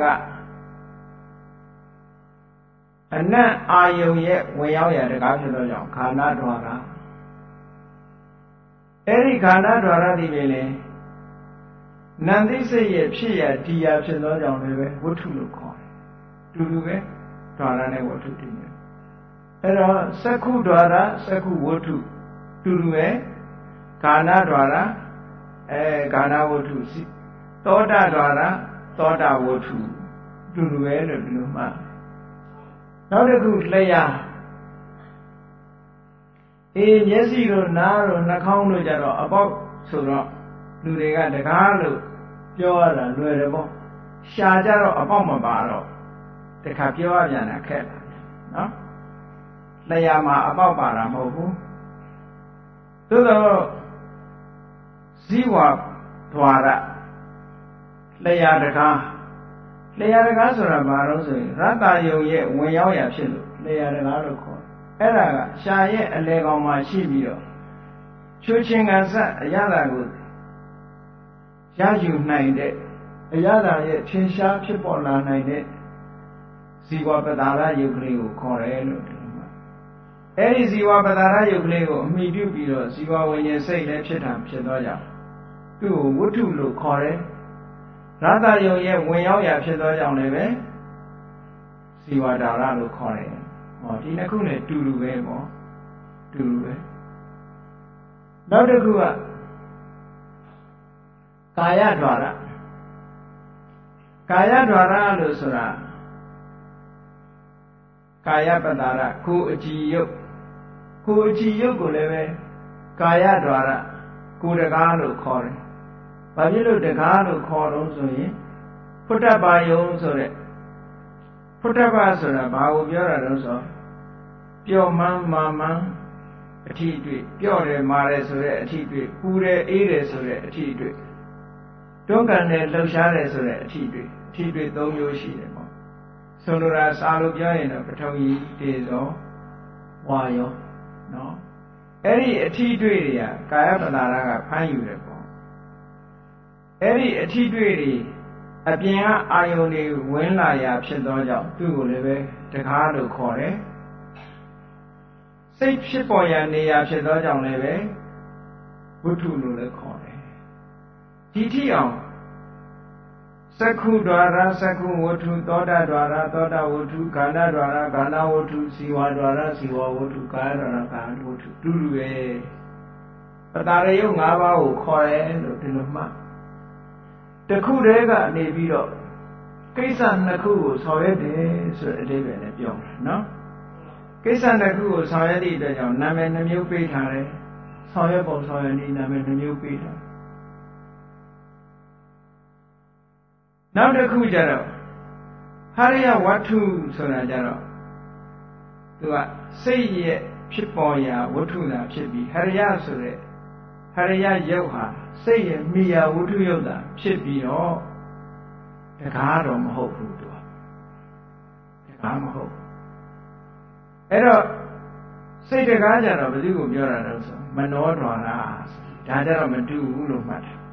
Speaker 1: ကအနတ်အာယုံရဲ့ဝင်ရောက်ရာတကားဖြစ်သောကြောင့်ခန္ဓာဒွါရအဲ့ဒီခန္ဓာဒွါရဒီပဲလေနန္တိစိတ်ရဲ့ဖြစ်ရဒီရဖြစ်သောကြောင့်လည်းပဲဝတ္ထုလို့ခေါ်တယ်တူတူပဲဒွါရနဲ့ဝတ္ထုတည်နေအဲ့တော့စက္ခုဒွါရစက္ခုဝတ္ထုတူတူပဲခန္ဓာဒွါရအဲခန္ဓာဝတ္ထုသောတာဒွါရသောတာဝတ္ထုတူတူပဲလို့ဒီလိုမှနောက်တစ်ခုလျှာအေးမျက်စိတို့နားတို့နှာခေါင်းတို့ကြတော့အပေါက်ဆိုတော့လူတွေကတကားလို့ပြောရတာလွယ်တယ်ပေါ့ရှာကြတော့အပေါက်မပါတော့တခါပြောရပြန်တာခက်တာနော်လျှာမှာအပေါက်ပါတာမဟုတ်ဘူးသို့တော့ဇီဝဒွါရလျှာတကားလျှာတကားဆိုတာဘာလို့ဆိုရင်ရတ္တယုံရဲ့ဝင်ရောက်ရာဖြစ်လို့လျှာတကားလို့ခေါ်တယ်အဲ့ဒါကရှာရဲ့အလေကောင်မှာရှိပြီးတော့ချွေချင်းကန်ဆက်အရသာကိုရယူနိုင်တဲ့အရသာရဲ့ထင်ရှားဖြစ်ပေါ်လာနိုင်တဲ့ဇီဝပတ္တာရယုတ်ကလေးကိုခေါ်တယ်လို့ဒီမှာအဲ့ဒီဇီဝပတ္တာရယုတ်ကလေးကိုအမိပြုပြီးတော့ဇီဝဝိညာဉ်စိတ်လည်းဖြစ်တာဖြစ်သောကြောင့်သူ့ကိုဝတ္ထုလို့ခေါ်တယ်ရတ္တယုံရဲ့ဝင်ရောက်ရာဖြစ်သောကြောင့်လည်းပဲဇီဝဒါရလို့ခေါ်တယ်။ဟောဒီနှစ်ခုနဲ့တူတူပဲပေါ့တူတူပဲ။နောက်တစ်ခုကကာယဒွါရကာယဒွါရလို့ဆိုတာကာယပတ္တာရကိုယ်အကြည်ယုတ်ကိုယ်အကြည်ယုတ်ကိုလည်းပဲကာယဒွါရကိုယ်တကားလို့ခေါ်တယ်။ဘာဖြစ်လို့တကားလို့ခေါ်တော့ဆိုရင်ဖုတ္တပါယုံဆိုတဲ့ဖုတ္တပါဆိုတာဘာကိုပြောတာလဲဆိုပျော့မှန်းမာမှန်းအထီးတွေ့ပျော့တယ်မာတယ်ဆိုတဲ့အထီးတွေ့ပူတယ်အေးတယ်ဆိုတဲ့အထီးတွေ့တွန်းကန်တယ်လှုပ်ရှားတယ်ဆိုတဲ့အထီးတွေ့အထီးတွေ့၃မျိုးရှိတယ်ပေါ့ဆိုလိုတာစာလို့ပြောရင်တော့ပထဝီတေဇောဝါယောနော်အဲ့ဒီအထီးတွေ့တွေကကာယပတ္တာရကဖမ်းယူတယ်ပေါ့အဲ့ဒီအထီးတွေ့တွေအပြင်ကအာယုန်တွေဝင်လာရာဖြစ်သောကြောင့်သူ့ကိုလည်းပဲတကားလို့ခေါ်တယ်စိတ်ဖြစ်ပေါ်ရာနေရာဖြစ်သောကြောင့်လည်းပဲဝတ္ထုလို့လည်းခေါ်တယ်ဒီထိအောင်စက္ခုဒွါရစက္ခုဝတ္ထုသောတာဒွါရသောတာဝတ္ထုခန္ဓာဒွါရခန္ဓာဝတ္ထုဇီဝဒွါရဇီဝဝတ္ထုကာယဒွါရကာယဝတ္ထုတူတူပဲပတ္တာရယုတ်၅ပါးကိုခေါ်တယ်လို့ဒီလိုမှတခုတည်းကနေပြီးတော့ကိစ္စနှစ်ခုကိုဆောင်ရွက်တယ်ဆိုတဲ့အဓိပ္ပာယ်နဲ့ပြောမှာနော်ကိစ္စနှစ်ခုကိုဆောင်ရွက်သည့်အတွက်ကြောင့်နာမည်နှမျိုးပေးထားတယ်ဆောင်ရွက်ပုံဆောင်ရွက်နည်းနာမည်နှမျိုးပေးထားနောက်တစ်ခုကျတော့ဟရိယဝတ္ထုဆိုတာကျတော့သူကစိတ်ရဲ့ဖြစ်ပေါ်ရာဝတ္ထုသာဖြစ်ပြီးဟရိယဆိုတဲ့ဟရိယယုတ်ဟာစိတ်ရဲ့မိယာဝတ္ထုယုတ်တာဖြစ်ပြီးတော့တကားတော့မဟုတ်ဘူးသူကတကားမဟုတ်အဲ့တော့စိတ်တကားကြတော့ဘယ်သူကိုပြောတာလဲဆိုမနောဒွါရဒါကြတော့မတူဘူးလို့မှတ်တယ်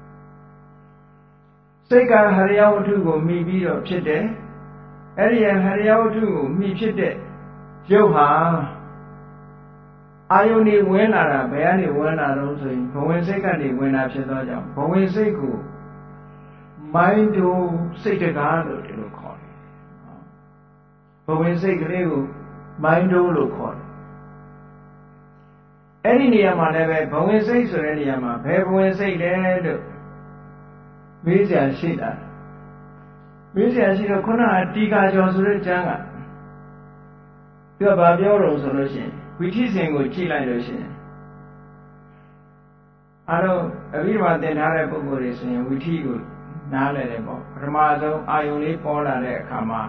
Speaker 1: စိတ်ကဟရိယဝတ္ထုကိုမိပြီးတော့ဖြစ်တယ်အဲ့ဒီဟရိယဝတ္ထုကိုမိဖြစ်တဲ့ယုတ်ဟာအာယုန်တွေဝင်လာတာဘယ်ကနေဝင်လာတော့ဆိုရင်ဘဝင်စိတ်ကနေဝင်လာဖြစ်သောကြောင့်ဘဝင်စိတ်ကိုမိုင်းတို့စိတ်တကားလို့ဒီလိုခေါ်တယ်ဘဝင်စိတ်ကလေးကိုမိုင်းတို့လို့ခေါ်တယ်အဲ့ဒီနေရာမှာလည်းပဲဘဝင်စိတ်ဆိုတဲ့နေရာမှာဘယ်ဘဝင်စိတ်လဲလို့မေးစရာရှိတာမေးစရာရှိတော့ခုနကတီကာကျော်ဆိုတဲ့ကျမ်းကသူကဘာပြောတော့ဆိုလို့ရှိရင်ဝိသိစဉ်ကိုကြည့်လိုက်လို့ရှိရင်အားလုံးအဘိဓမ္မာသင်ထားတဲ့ပုဂ္ဂိုလ်တွေဆိုရင်ဝိသိကိုနားလည်တယ်ပေါ့ပထမဆုံးအာယုန်လေးပေါ်လာတဲ့အခါမှာ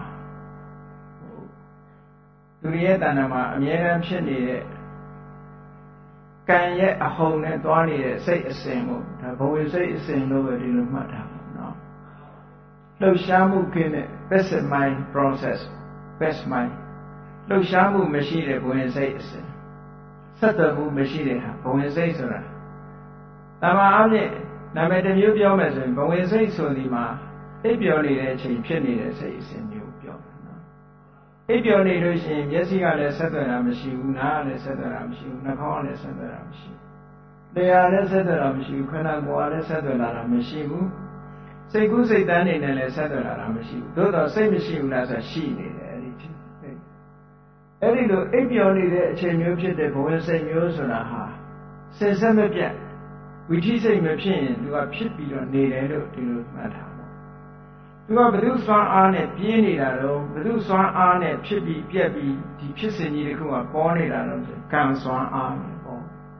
Speaker 1: သူရဲ့တဏ္ဍာမှာအမြဲတမ်းဖြစ်နေတဲ့ကံရဲ့အဟုန်နဲ့သွားနေတဲ့စိတ်အစဉ်ကိုဒါဘဝစိတ်အစဉ်လို့ပဲဒီလိုမှတ်ထားပါနော်လှုပ်ရှားမှုကင်းတဲ့ passive mind process passive mind လှုပ်ရှားမှုမရှိတဲ့ဘဝစိတ်အစဉ်ဆက်သွယ်မှုမရှိတဲ့ဟာဘဝစိတ်ဆိုတာတမန်အဖြစ်နာမည်တစ်မျိုးပြောမယ်ဆိုရင်ဘဝစိတ်ဆိုဒီမှာအိပ်ပျော်နေတဲ့အချိန်ဖြစ်နေတဲ့စိတ်အစဉ်မျိုးပြောတာနော်အိပ်ပျော်နေလို့ရှိရင်မျက်စိကလည်းဆက်သွယ်တာမရှိဘူးနားကလည်းဆက်သွယ်တာမရှိဘူးနှာခေါင်းကလည်းဆက်သွယ်တာမရှိဘူးလျှာလည်းဆက်သွယ်တာမရှိဘူးခန္ဓာကိုယ်ကလည်းဆက်သွယ်လာတာမရှိဘူးစိတ်ကူးစိတ်တန်းနေနဲ့လည်းဆက်သွယ်လာတာမရှိဘူးသို့တော့စိတ်မရှိဘူးလားဆိုရှိနေတယ်အဲ့ဒီဖြစ်အဲ့ဒီလိုအိပ်ပျော်နေတဲ့အချိန်မျိုးဖြစ်တဲ့ဘဝစိတ်မျိုးဆိုတာဟာစင်ဆက်မပြတ်ဝိသိစိတ်မဖြစ်ရင်သူကဖြစ်ပြီးတော့နေတယ်လို့ဒီလိုမှတ်ထားပါသူကဘု து စွမ်းအားနဲ့ပြင်းနေတာတော့ဘု து စွမ်းအားနဲ့ဖြစ်ပြီးပြက်ပြီးဒီဖြစ်စဉ်ကြီးတစ်ခုကပေါ်နေတာတော့ကံစွမ်းအားပဲပေါ့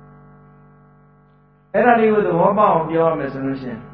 Speaker 1: အဲ့ဒါလေးကိုသဘောပေါက်အောင်ပြောရမယ်ဆိုလို့ရှိရင်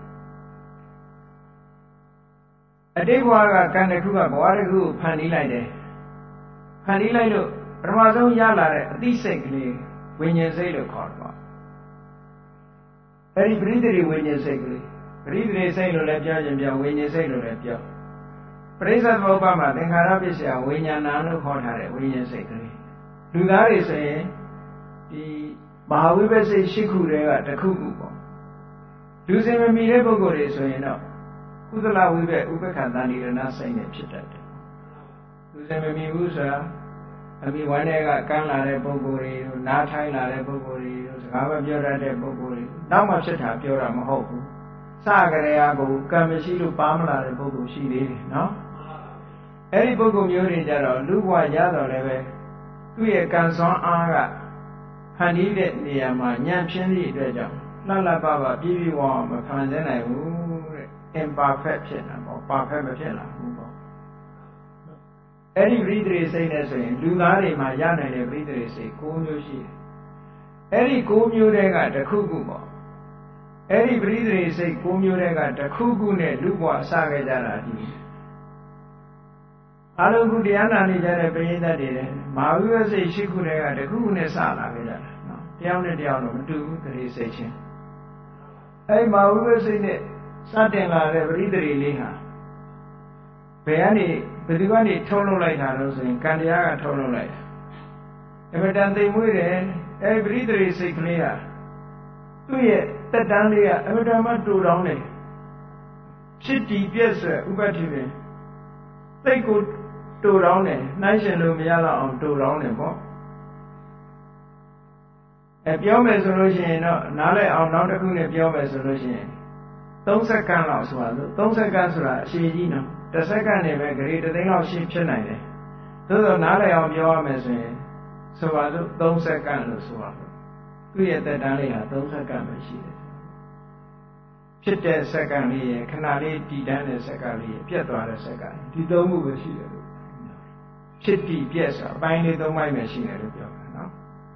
Speaker 1: အတိတ်ဘဝကကံတစ်ခုကဘဝတစ်ခုကိုဖန်တီးလိုက်တယ်ဖန်တီးလိုက်လို့ပထမဆုံးရလာတဲ့အသိစိတ်ကလေးဝိညာဉ်စိတ်လို့ခေါ်တော့အဲ့ဒီပရိသေဝိညာဉ်စိတ်ကလေးပရိသေစိတ်လို့လည်းပြောရင်ပြောဝိညာဉ်စိတ်လို့လည်းပြောပရိစ္ဆေသမုပ္ပါမှာသင်္ခါရပစ္စယဝိညာဏလို့ခေါ်ထားတဲ့ဝိညာဉ်စိတ်ကလေးလူသားတွေဆိုရင်ဒီမဟာဝိပဿနာရှိခုတွေကတစ်ခုခုပေါ့လူစင်မမီတဲ့ပုဂ္ဂိုလ်တွေဆိုရင်တော့ကုသလဝိပ္ပဥပ္ပခန္တဏိရဏစိတ်နဲ့ဖြစ်တတ်တယ်လူစင်မမီဘူးဆိုတာအမိဝမ်းတွေကကမ်းလာတဲ့ပုဂ္ဂိုလ်တွေနားထိုင်းလာတဲ့ပုဂ္ဂိုလ်တွေစကားမပြောတတ်တဲ့ပုဂ္ဂိုလ်တွေနောက်မှဖြစ်တာပြောတာမဟုတ်ဘူးစကြရေယာကိုကံမရှိလို့ပါမလာတဲ့ပုဂ္ဂိုလ်ရှိသေးတယ်နော်အဲ့ဒီပုဂ္ဂိုလ်မျိုးတွေကြတော့လူဘဝရတော့လည်းပဲသူ့ရဲ့ကံစွမ်းအားကဖန်တီးတဲ့နေရာမှာဉာဏ်ဖြင်းသည့်အတွက်ကြောင့်လှလှပပပြည့်ပြည့်ဝအောင်မဖန်ဆင်းနိုင်ဘူးတဲ့ imperfect ဖြစ်တာပေါ့ perfect မဖြစ်လာဘူးပေါ့အဲ့ဒီပရိသေစိတ်နဲ့ဆိုရင်လူသားတွေမှာရနိုင်တဲ့ပရိသေစိတ်၉မျိုးရှိတယ်အဲ့ဒီ၉မျိုးတွေကတစ်ခုခုပေါ့အဲ့ဒီပရိသေစိတ်၉မျိုးတွေကတစ်ခုခုနဲ့လူဘဝအစခဲ့ကြတာဒီအလုံးခုတရားနာနေကြတဲ့ပရိသတ်တွေလည်းမာဝိဝစိတ်ရှိခုတွေကတစ်ခုခုနဲ့စလာခဲ့ကြတာနော်တယောက်နဲ့တယောက်တော့မတူဘူးတရေစိတ်ချင်းအဲ့မာဝိဝစိတ်နဲ့စတင်လာတဲ့ပရိသေလေးဟာဘယ်ကနေဘယ်သူကနေထုတ်လုပ်လိုက်တာလို့ဆိုရင်ကံတရားကထုတ်လုပ်လိုက်တာအမတန်သိမ်မွေးတယ်အဲပရိသေစိတ်ကလေးဟာသူ့ရဲ့တက်တန်းလေးကအမတန်မှတူတောင်းတယ်ဖြစ်တည်ပြည့်ဆွဲဥပ္ပတ္တိပင်သိတ်ကိုတူတောင်းတယ်နှိုင်းရှင်လို့မရတော့အောင်တူတောင်းတယ်ပေါ့အဲပြောမယ်ဆိုလို့ရှိရင်တော့နားလည်အောင်နောက်တစ်ခုနဲ့ပြောမယ်ဆိုလို့ရှိရင်သုံးစက္ကန့်လောက်ဆိုတာဆိုသုံးစက္ကန့်ဆိုတာအရှိကြီးနော်တစ်စက္ကန့်နဲ့ပဲဂရေတစ်သိန်းလောက်ရှင်းဖြစ်နိုင်တယ်သို့သောနားလည်အောင်ပြောရမယ်ဆိုရင်ဆိုပါစို့သုံးစက္ကန့်လို့ဆိုပါစို့သူ့ရဲ့တက်တန်းလေးဟာသုံးစက္ကန့်ပဲရှိတယ်ဖြစ်တဲ့စက္ကန့်လေးရယ်ခဏလေးတည်တန်းတဲ့စက္ကန့်လေးရယ်ပြတ်သွားတဲ့စက္ကန့်ဒီသုံးခုပဲရှိတယ်လို့ဖြစ်တည်ပြတ်ဆိုတာအပိုင်းလေးသုံးပိုင်းပဲရှိတယ်လို့ပြောတာနော်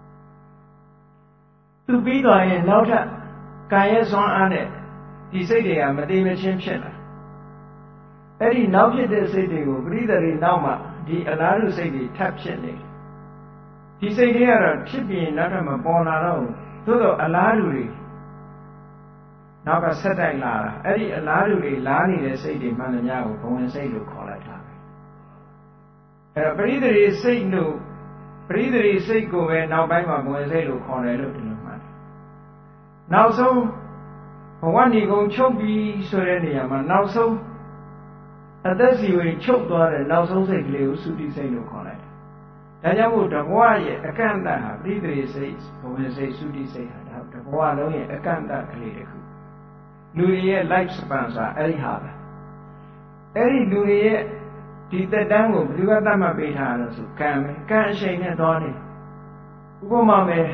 Speaker 1: သူပြီးသွားရင်နောက်ထပ်ကာယစွမ်းအားနဲ့ဒီစိတ်တွေကမတည်မချင်းဖြစ်လာအဲ့ဒီနောက်ဖြစ်တဲ့စိတ်တွေကိုပရိသေတွေနောက်မှဒီအလားတူစိတ်တွေထပ်ဖြစ်နေဒီစိတ်တွေကတော့ဖြစ်ပြီးနောက်ထပ်မပေါ်လာတော့ဘူးသို့တော့အလားတူတွေနောက်ကဆက်တိုက်လာတာအဲ့ဒီအလားတူတွေလားနေတဲ့စိတ်တွေမှန်သမျှကိုဘဝင်စိတ်လို့ခေါ်လိုက်တာပဲအဲ့တော့ပရိသေစိတ်လို့ပရိသေစိတ်ကိုပဲနောက်ပိုင်းမှာဘဝင်စိတ်လို့ခေါ်တယ်လို့ဒီလိုမှတ်တယ်နောက်ဆုံးဘဝဏီကုံချုပ်ပြီးဆိုတဲ့နေရာမှာနောက်ဆုံးအသက်စီဝင်ချုပ်သွားတဲ့နောက်ဆုံးစိတ်ကလေးကိုသုတိစိတ်လို့ခေါ်လိုက်တယ်ဒါကြောင့်မို့တဘဝရဲ့အကန့်အသတ်ဟာပရိသေစိတ်ဘဝင်စိတ်သုတိစိတ်ဟာဒါတဘဝလုံးရဲ့အကန့်အသတ်ကလေးတစ်ခုလူတွေရဲ့ life span ဆိုတာအဲ့ဒီဟာပဲအဲ့ဒီလူတွေရဲ့ဒီသက်တမ်းကိုဘယ်သူကသတ်မှတ်ပေးထားလဲဆိုကံပဲကံအရှိန်နဲ့သွားနေဥပမာပဲ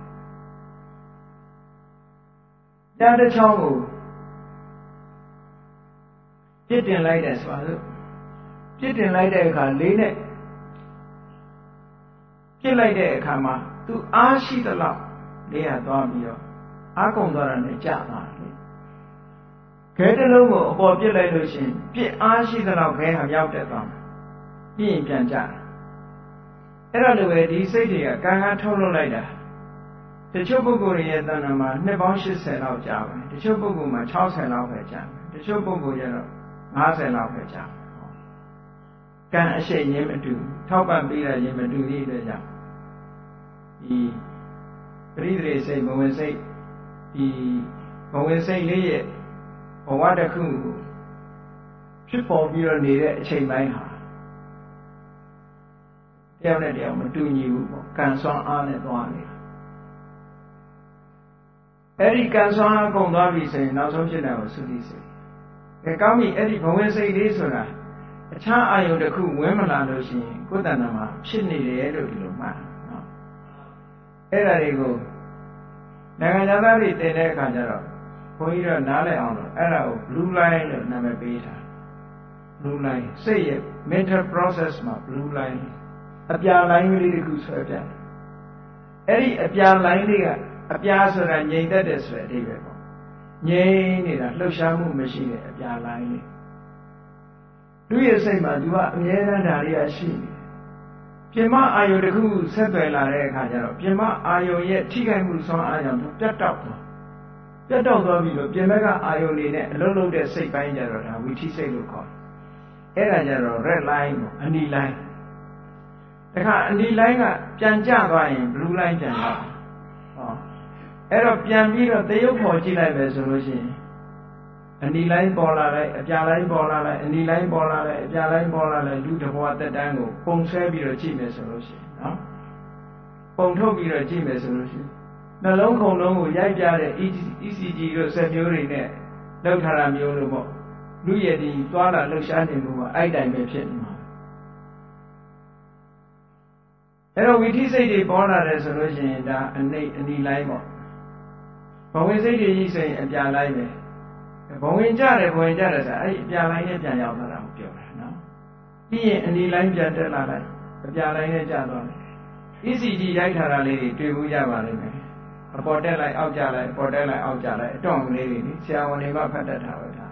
Speaker 1: တရားတစ်ချောင်းကိုပြစ်တင်လိုက်တယ်ဆိုတော့ပြစ်တင်လိုက်တဲ့အခါလေးနဲ့ပြစ်လိုက်တဲ့အခါမှာသူအားရှိသလောက်လေးရသွားပြီးတော့အားကုန်သွားတာနဲ့ကြာသွားတယ်ခဲတစ်လုံးကိုအပေါ်ပြစ်လိုက်လို့ရှိရင်ပြစ်အားရှိသလောက်ခဲဟာရောက်တက်သွားမှာပြီးရင်ပြန်ကြတယ်အဲ့ဒါလိုပဲဒီစိတ်တွေကကံကထုတ်လုပ်လိုက်တာတချို့ပုဂ္ဂိုလ်ရဲ့တဏ္ဍာမှာနှစ်ပေါင်း၈၀လောက်ကြာတယ်တချို့ပုဂ္ဂိုလ်မှာ၆၀လောက်ပဲကြာတယ်တချို့ပုဂ္ဂိုလ်ကျတော့၅၀လောက်ပဲကြာတယ်ကံအရှိန်ချင်းမတူထောက်ပံ့ပေးရခြင်းမတူသေးတဲ့ကြောင့်ဒီပရိသေစိတ်ဘဝင်စိတ်ဒီဘဝင်စိတ်လေးရဲ့ဘဝတစ်ခုကိုဖြစ်ပေါ်ပြီးတော့နေတဲ့အချိန်ပိုင်းဟာတယောက်နဲ့တယောက်မတူညီဘူးပေါ့ကံစွမ်းအားနဲ့သွားနေတာအဲ့ဒီကံစွမ်းအားကုန်သွားပြီဆိုရင်နောက်ဆုံးဖြစ်တယ်ကိုသုတိစိတ်အဲကောင်းပြီအဲ့ဒီဘဝင်စိတ်လေးဆိုတာအခြားအာယုန်တစ်ခုဝင်မလာလို့ရှိရင်ကိုယ်တဏ္ဍာမှာဖြစ်နေတယ်လို့ဒီလိုမှတ်နော်အဲ့ဒါတွေကိုနိုင်ငံသားတွေတင်တဲ့အခါကျတော့ဘုန်းကြီးတို့နားလည်အောင်လို့အဲ့ဒါကို blue line လို့နာမည်ပေးထား blue line စိတ်ရဲ့ mental process မှာ blue line အပြာ line လေးတစ်ခုဆွဲပြတယ်အဲ့ဒီအပြာ line လေးကအပြာဆိုတာငြိမ်သက်တယ်ဆိုတဲ့အဓိပ္ပာယ်ပေါ့ငြိမ်နေတာလှုပ်ရှားမှုမရှိတဲ့အပြာ line လေးသူရဲ့စိတ်မှာသူကအမြဲတမ်းဓာရီရရှိနေပြင်မအာယုတစ်ခုဆက်သွယ်လာတဲ့အခါကျတော့ပြင်မအာယုရဲ့ထိခိုက်မှုဆွမ်းအားကြောင့်ပြတ်တောက်သွားပြတ်တောက်သွားပြီလို့ပြင်ဘက်ကအာယုနေနဲ့အလုံးလုံးတဲ့စိတ်ပိုင်းကြတော့ဒါဝိထိစိတ်လို့ခေါ်တယ်အဲ့ဒါကြတော့ red line ကိုအနီ line တခါအနီ line ကပြန်ကျသွားရင် blue line ပြန်ရောက်ဟောအဲ့တော့ပြန်ပြီးတော့တရုပ်ပေါ်ကြည့်လိုက်ပဲဆိုလို့ရှိရင်အနီ line ပေါ်လာလိုက်အပြာ line ပေါ်လာလိုက်အနီ line ပေါ်လာလိုက်အပြာ line ပေါ်လာလိုက်လူတစ်ဘဝတက်တန်းကိုပုံဆွဲပြီးတော့ကြည့်မယ်ဆိုလို့ရှိရင်နော်ပုံထုတ်ပြီးတော့ကြည့်မယ်ဆိုလို့ရှိရင်နှလုံးခုန်လုံးကိုရိုက်ပြတဲ့ E C G တို့စက်မျိုးတွေနဲ့လောက်ထားတာမျိုးလို့ပေါ့လူရည်ဒီသွားလာလှုပ်ရှားနေမှုကအဲ့တိုင်ပဲဖြစ်နေမှာအဲ့တော့ဝိထိစိတ်တွေပေါ်လာတယ်ဆိုလို့ရှိရင်ဒါအနိအနီလိုက်ပေါ့ဘဝင်စိတ်တွေကြီးဆိုရင်အပြာလိုက်ပဲဘဝင်ကြတယ်ဘဝင်ကြတယ်ဆိုအဲ့ဒီအပြာလိုက်နဲ့ပြန်ရောက်လာတာကိုပြောတာနော်ပြီးရင်အနီလိုက်ပြန်တက်လာလိုက်အပြာလိုက်နဲ့ကျသွားတယ် E C G ရိုက်ထားတာလေးတွေတွေ့ဘူးကြပါလိမ့်မယ်အပေါ်တက်လိုက်အောက်ကျလိုက်ပေါ်တက်လိုက်အောက်ကျလိုက်အတော့ကလေးတွေဆရာဝန်တွေမှဖတ်တတ်တာပဲဒါ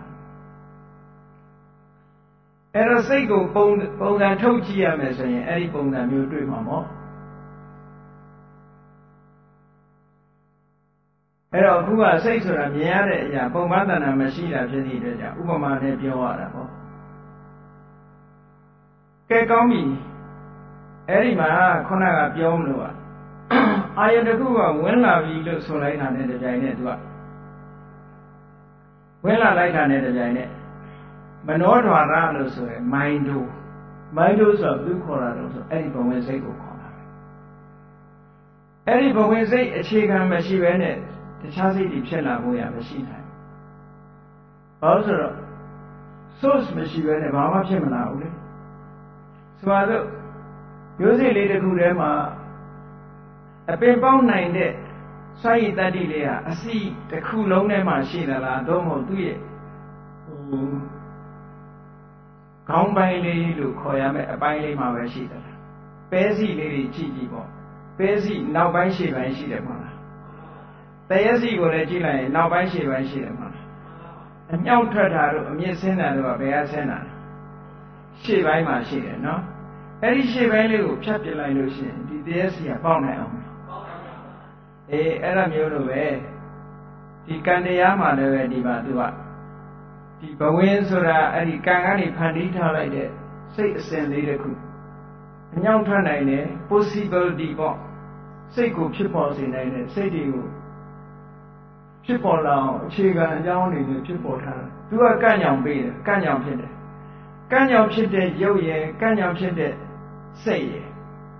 Speaker 1: အဲ့တော့စိတ်ကိုပုံပုံစံထုတ်ကြည့်ရမယ်ဆိုရင်အဲ့ဒီပုံစံမျိုးတွေ့မှာပေါ့အဲ့တော့အခုကစိတ်ဆိုတာမြင်ရတဲ့အရာပုံမှန်တဏ္ဍာမရှိတာဖြစ်တဲ့အတွက်ကြောင့်ဥပမာနဲ့ပြောရတာပေါ့ကဲကောင်းပြီအဲ့ဒီမှာခုနကပြောမလို့อ่ะအာယုတစ်ခုကဝင်လာပြီလို့ဆိုလိုက်တာနဲ့တပြိုင်နက်သူကဝင်လာလိုက်တာနဲ့တပြိုင်နက်မနောဓာရလို့ဆိုရယ်မိုင်းတို့မိုင်းတို့ဆိုတော့သူခေါ်တာလို့ဆိုအဲ့ဒီဘဝင်စိတ်ကိုခေါ်တာပဲအဲ့ဒီဘဝင်စိတ်အခြေခံမရှိဘဲနဲ့တခြားစိတ်တွေဖြစ်လာဖို့ရမရှိနိုင်ဘာလို့ဆိုတော့ source မရှိဘဲနဲ့ဘာမှဖြစ်မလာဘူးလေဆိုတော့မျိုးစိတ်လေးတစ်ခုထဲမှာအပင်ပေါက်နိုင်တဲ့စွမ်းရည်တတ္တိလေးဟာအစီတစ်ခုလုံးထဲမှာရှိသလားသို့မဟုတ်သူ့ရဲ့ဟိုခေါင်းပိုင်းလေးလို့ခေါ်ရမယ်အပိုင်းလေးမှာပဲရှိသလားပဲစီလေးတွေကြည့်ကြည့်ပေါ့ပဲစီနောက်ပိုင်းရှေ့ပိုင်းရှိတယ်မဟုတ်လားတရက်စီကိုလည်းကြည့်လိုက်ရင်နောက်ပိုင်းရှေ့ပိုင်းရှိတယ်မဟုတ်လားအမြောက်ထွက်တာတို့အမြင့်ဆင်းတာတို့ကဘယ်ကဆင်းတာလဲရှေ့ပိုင်းမှာရှိတယ်နော်အဲ့ဒီရှေ့ပိုင်းလေးကိုဖြတ်ပြလိုက်လို့ရှိရင်ဒီတရက်စီကပေါက်နိုင်အောင်အေးအဲ့ဒါမျိုးလိုပဲဒီကံတရားမှာလည်းပဲဒီမှာသူကဒီဘဝင်ဆိုတာအဲ့ဒီကံကနေဖန်တီးထားလိုက်တဲ့စိတ်အစဉ်လေးတစ်ခုအညောင်းထွက်နိုင်တဲ့ possibility ပေါ့စိတ်ကိုဖြစ်ပေါ်စေနိုင်တဲ့စိတ်တွေကိုဖြစ်ပေါ်လာအောင်အခြေခံအကြောင်းတွေနဲ့ဖြစ်ပေါ်ထားတာသူကကန့်ညောင်ပေးတယ်ကန့်ညောင်ဖြစ်တယ်ကန့်ညောင်ဖြစ်တဲ့ရုပ်ရယ်ကန့်ညောင်ဖြစ်တဲ့စိတ်ရယ်ဒ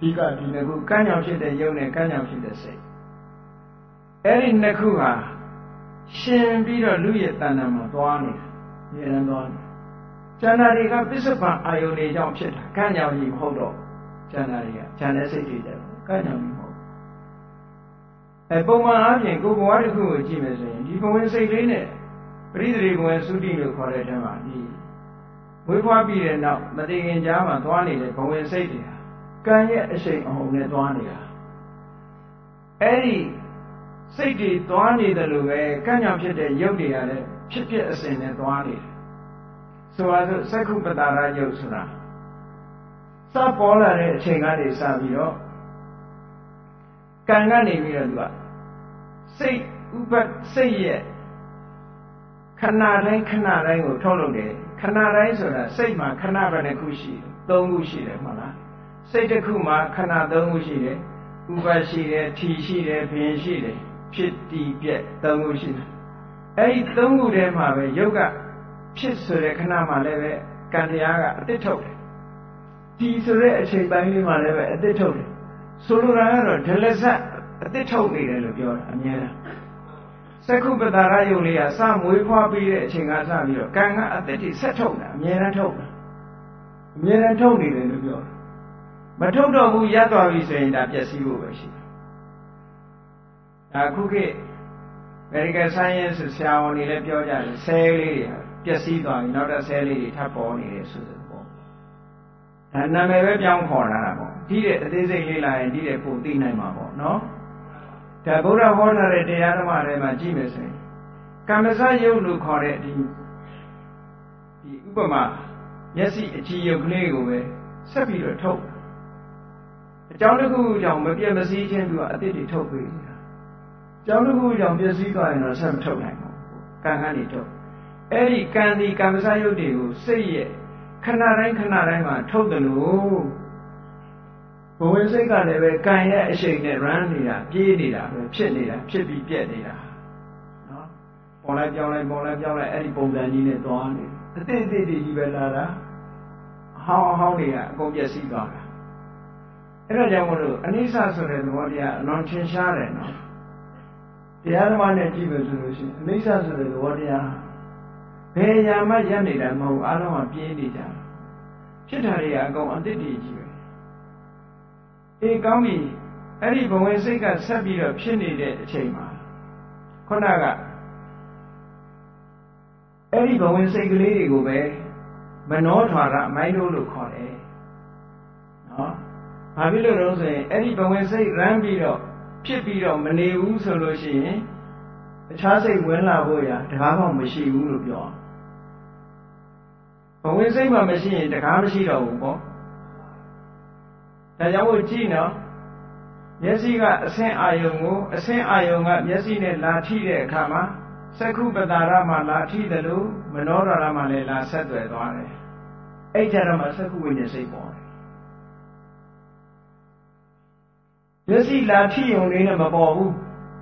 Speaker 1: ဒီကဒီနှစ်ခုကံကြောင့်ဖြစ်တဲ့ယုံနဲ့ကံကြောင့်ဖြစ်တဲ့စိတ်အဲ့ဒီနှစ်ခုဟာရှင်ပြီးတော့လူရဲ့တဏ္ဍာမှာသွားနေတယ်ဉာဏ်သွားနေဉာဏ်တွေကပစ္စုပန်အာယုန်တွေကြောင့်ဖြစ်တာကံကြောင့်ကြီးမဟုတ်တော့ဉာဏ်တွေကဉာဏ်နဲ့စိတ်တွေတယ်ကံကြောင့်ကြီးမဟုတ်အဲပုံမှန်အားဖြင့်ကိုယ်ဘဝတစ်ခုကိုကြည့်မယ်ဆိုရင်ဒီဘဝင်စိတ်လေးနဲ့ပရိသေဘဝင်သုတိလို့ခေါ်တဲ့အထက်မှာဒီဝိဖွားပြီးတဲ့နောက်မသိခင်ကြားမှာသွားနေတဲ့ဘဝင်စိတ်တွေဟာကံရဲ့အရှိန်အဟုန်နဲ့သွားနေတာအဲ့ဒီစိတ်တွေသွားနေတယ်လို့ပဲကံကြောင့်ဖြစ်တဲ့ယုတ်တွေကလည်းဖြစ်ဖြစ်အစဉ်နဲ့သွားနေတယ်ဆိုပါစို့သက္ခုပတာရယုတ်ဆိုတာစပေါ်လာတဲ့အချိန်ကနေစပြီးတော့ကံကနေပြီးတော့သူကစိတ်ဥပစိတ်ရဲ့ခဏတိုင်းခဏတိုင်းကိုထုတ်လုပ်တယ်ခဏတိုင်းဆိုတာစိတ်မှာခဏပဲတစ်ခုရှိတယ်သုံးခုရှိတယ်မဟုတ်လားစိတ်တစ်ခုမှာခဏသုံးခုရှိတယ်ဥပရှိတယ်ထီရှိတယ်ဘင်ရှိတယ်ဖြစ်တည်ပြက်သုံးခုရှိတယ်အဲ့ဒီသုံးခုထဲမှာပဲယုတ်ကဖြစ်ဆိုတဲ့ခဏမှာလည်းပဲကံတရားကအတိတ်ထုတ်တယ်ဒီဆိုတဲ့အချိန်ပိုင်းလေးမှာလည်းပဲအတိတ်ထုတ်တယ်ဆိုလိုတာကတော့ဒလဇတ်အတိတ်ထုတ်နေတယ်လို့ပြောတာအများအားသက္ခုပတာရယုတ်လေးကစမွေးဖွားပြီးတဲ့အချိန်ကစပြီးတော့ကံကအတိတ်တွေဆက်ထုတ်တာအများအားထုတ်တာအများအားထုတ်နေတယ်လို့ပြောတာမထုတ်တော့ဘူးရပ်သွားပြီဆိုရင်ဒါပျက်စီးဖို့ပဲရှိတယ်ဒါခုခေတ် Medical Science ဆရာဝန်တွေလည်းပြောကြတယ်ဆဲလေးတွေပျက်စီးသွားပြီနောက်တော့ဆဲလေးတွေထပ်ပေါ်နေတယ်ဆိုတဲ့ပေါ့ဒါနာမည်ပဲပြောင်းခေါ်လာတာပေါ့ဒီတဲ့အသေးစိတ်လေးလာရင်ဒီတဲ့ပိုသိနိုင်မှာပေါ့နော်ဒါဗုဒ္ဓဟောထားတဲ့တရားဓမ္မတွေမှာကြည့်မယ်ဆိုရင်ကမ္မစယုတ်လို့ခေါ်တဲ့ဒီဒီဥပမာမျက်စိအကြည့်ရုပ်ကလေးကိုပဲဆက်ပြီးတော့ထုတ်အကြောင်းတစ်ခုကြောင့်မပြတ်မစည်းခြင်းသူကအတိတ်တွေထုတ်ပေးနေတာအကြောင်းတစ်ခုကြောင့်ပြည့်စည်သွားရင်တော့ဆက်မထုတ်နိုင်ဘူးကံကနေထုတ်အဲ့ဒီကံဒီကမ္မစယုတ်တွေကိုစိတ်ရဲ့ခဏတိုင်းခဏတိုင်းမှာထုတ်တယ်လို့ဘဝင်စိတ်ကလည်းပဲကံရဲ့အရှိန်နဲ့ run နေတာပြေးနေတာပဲဖြစ်နေတာဖြစ်ပြီးပြက်နေတာနော်ပေါ်လိုက်ပြောင်းလိုက်ပေါ်လိုက်ပြောင်းလိုက်အဲ့ဒီပုံစံကြီးနဲ့သွားနေအတိတ်အတိတ်ကြီးပဲလာတာအဟောင်းအဟောင်းတွေကအကုန်ပြည့်စည်သွားတာအဲ့ဒါကြောင့်မို့လို့အနိစ္စဆိုတဲ့သဘောတရားအလွန်ထင်ရှားတယ်နော်တရားဓမ္မနဲ့ကြည့်မယ်ဆိုလို့ရှိရင်အနိစ္စဆိုတဲ့သဘောတရားဘယ်ရာမှရပ်နေတာမဟုတ်အားလုံးကပြင်းနေကြဖြစ်တာတွေကအကုန်အတိတ်တွေကြီးပဲအေးကောင်းပြီအဲ့ဒီဘဝင်စိတ်ကဆက်ပြီးတော့ဖြစ်နေတဲ့အချိန်မှာခုနကအဲ့ဒီဘဝင်စိတ်ကလေးတွေကိုပဲမနောထွာရမိုင်းလို့လို့ခေါ်တယ်နော်ဘာဖြစ်လို့လဲဆိုရင်အဲ့ဒီဘဝင်စိတ်ရမ်းပြီးတော့ဖြစ်ပြီးတော့မနေဘူးဆိုလို့ရှိရင်အခြားစိတ်ဝင်လာဖို့ရာတကားမှမရှိဘူးလို့ပြောဘဝင်စိတ်မှမရှိရင်တကားမရှိတော့ဘူးပေါ့ဒါကြောင့်မို့ကြည့်နော်မျက်စိကအဆင်းအာယုံကိုအဆင်းအာယုံကမျက်စိနဲ့လာထိတဲ့အခါမှာသက္ခုပတာရမှာလာထိတယ်လို့မနောရရမှာလည်းလာဆက်သွယ်သွားတယ်အဲ့ကြတော့မှသက္ခုဝိညာဉ်စိတ်ပေါ်တယ်မျက်စိလာထိုံလေးနဲ့မပေါ်ဘူး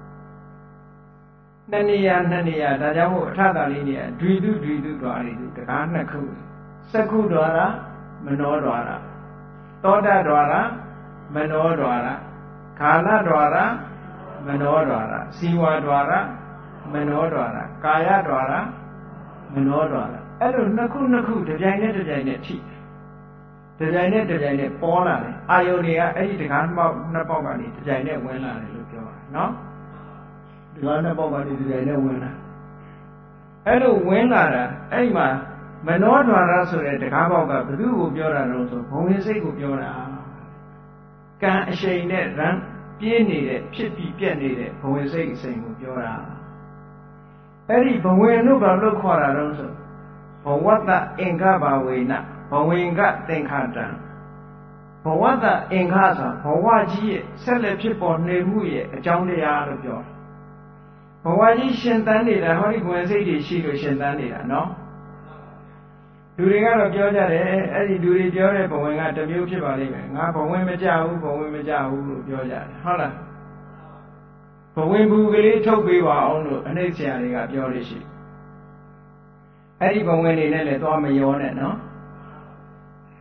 Speaker 1: နှစ်နေရာနှစ်နေရာဒါကြောင့်မို့အထတာလေးနေရာဒွိတုဒွိတုတော်ရီတုတကားနှစ်ခုသက္ခုတော်ရမနောတော်ရသောတတော်ရမနောတော်ရခါလတော်ရမနောတော်ရစီဝါတော်ရမနောတော်ရကာယတော်ရမနောတော်ရအဲ့လိုနှစ်ခုနှစ်ခုတစ်ပြိုင်နဲ့တစ်ပြိုင်နဲ့ထိတစ်ပြိုင်နဲ့တစ်ပြိုင်နဲ့ပေါ်လာတယ်အာယုန်တွေကအဲ့ဒီတကားနှစ်ပေါက်နှစ်ပေါက်ကနေတစ်ပြိုင်နဲ့ဝင်လာတယ်လို့ပြောတာနော်တကားနှစ်ပေါက်ကနေတစ်ပြိုင်နဲ့ဝင်လာအဲ့လိုဝင်လာတာအဲ့ဒီမှာမနောဒွါရဆိုတဲ့တကားပေါက်ကဘယ်သူ့ကိုပြောတာလဲဆိုဘုံဝင်စိတ်ကိုပြောတာကံအရှိန်နဲ့ရန်ပြင်းနေတဲ့ဖြစ်ပြီးပြက်နေတဲ့ဘုံဝင်စိတ်အစိန်ကိုပြောတာအဲ့ဒီဘဝင်လို့ဘာလို့ခေါ်တာလဲဆိုဘဝတ္တအင်္ဂဘာဝေနဘဝင်ကသင်္ခါတံဘဝတ္တအင်္ဂဆိုဘဝကြီးရဲ့ဆက်လက်ဖြစ်ပေါ်နေမှုရဲ့အကြောင်းတရားလို့ပြောတာဘဝကြီးရှင်သန်နေတာဟောဒီဘဝင်စိတ်တွေရှိလို့ရှင်သန်နေတာနော်လူတွေကတော့ပြောကြတယ်အဲ့ဒီလူတွေပြောတဲ့ဘဝင်ကတစ်မျိုးဖြစ်ပါလိမ့်မယ်ငါဘဝင်မကြဘူးဘဝင်မကြဘူးလို့ပြောကြတယ်ဟုတ်လားဘဝင်ဘူးကလေးထုတ်ပေးပါအောင်လို့အနှိမ့်ဆရာတွေကပြောလို့ရှိအဲ့ဒီဘဝင်တွေနဲ့လည်းသွားမရောနဲ့နော်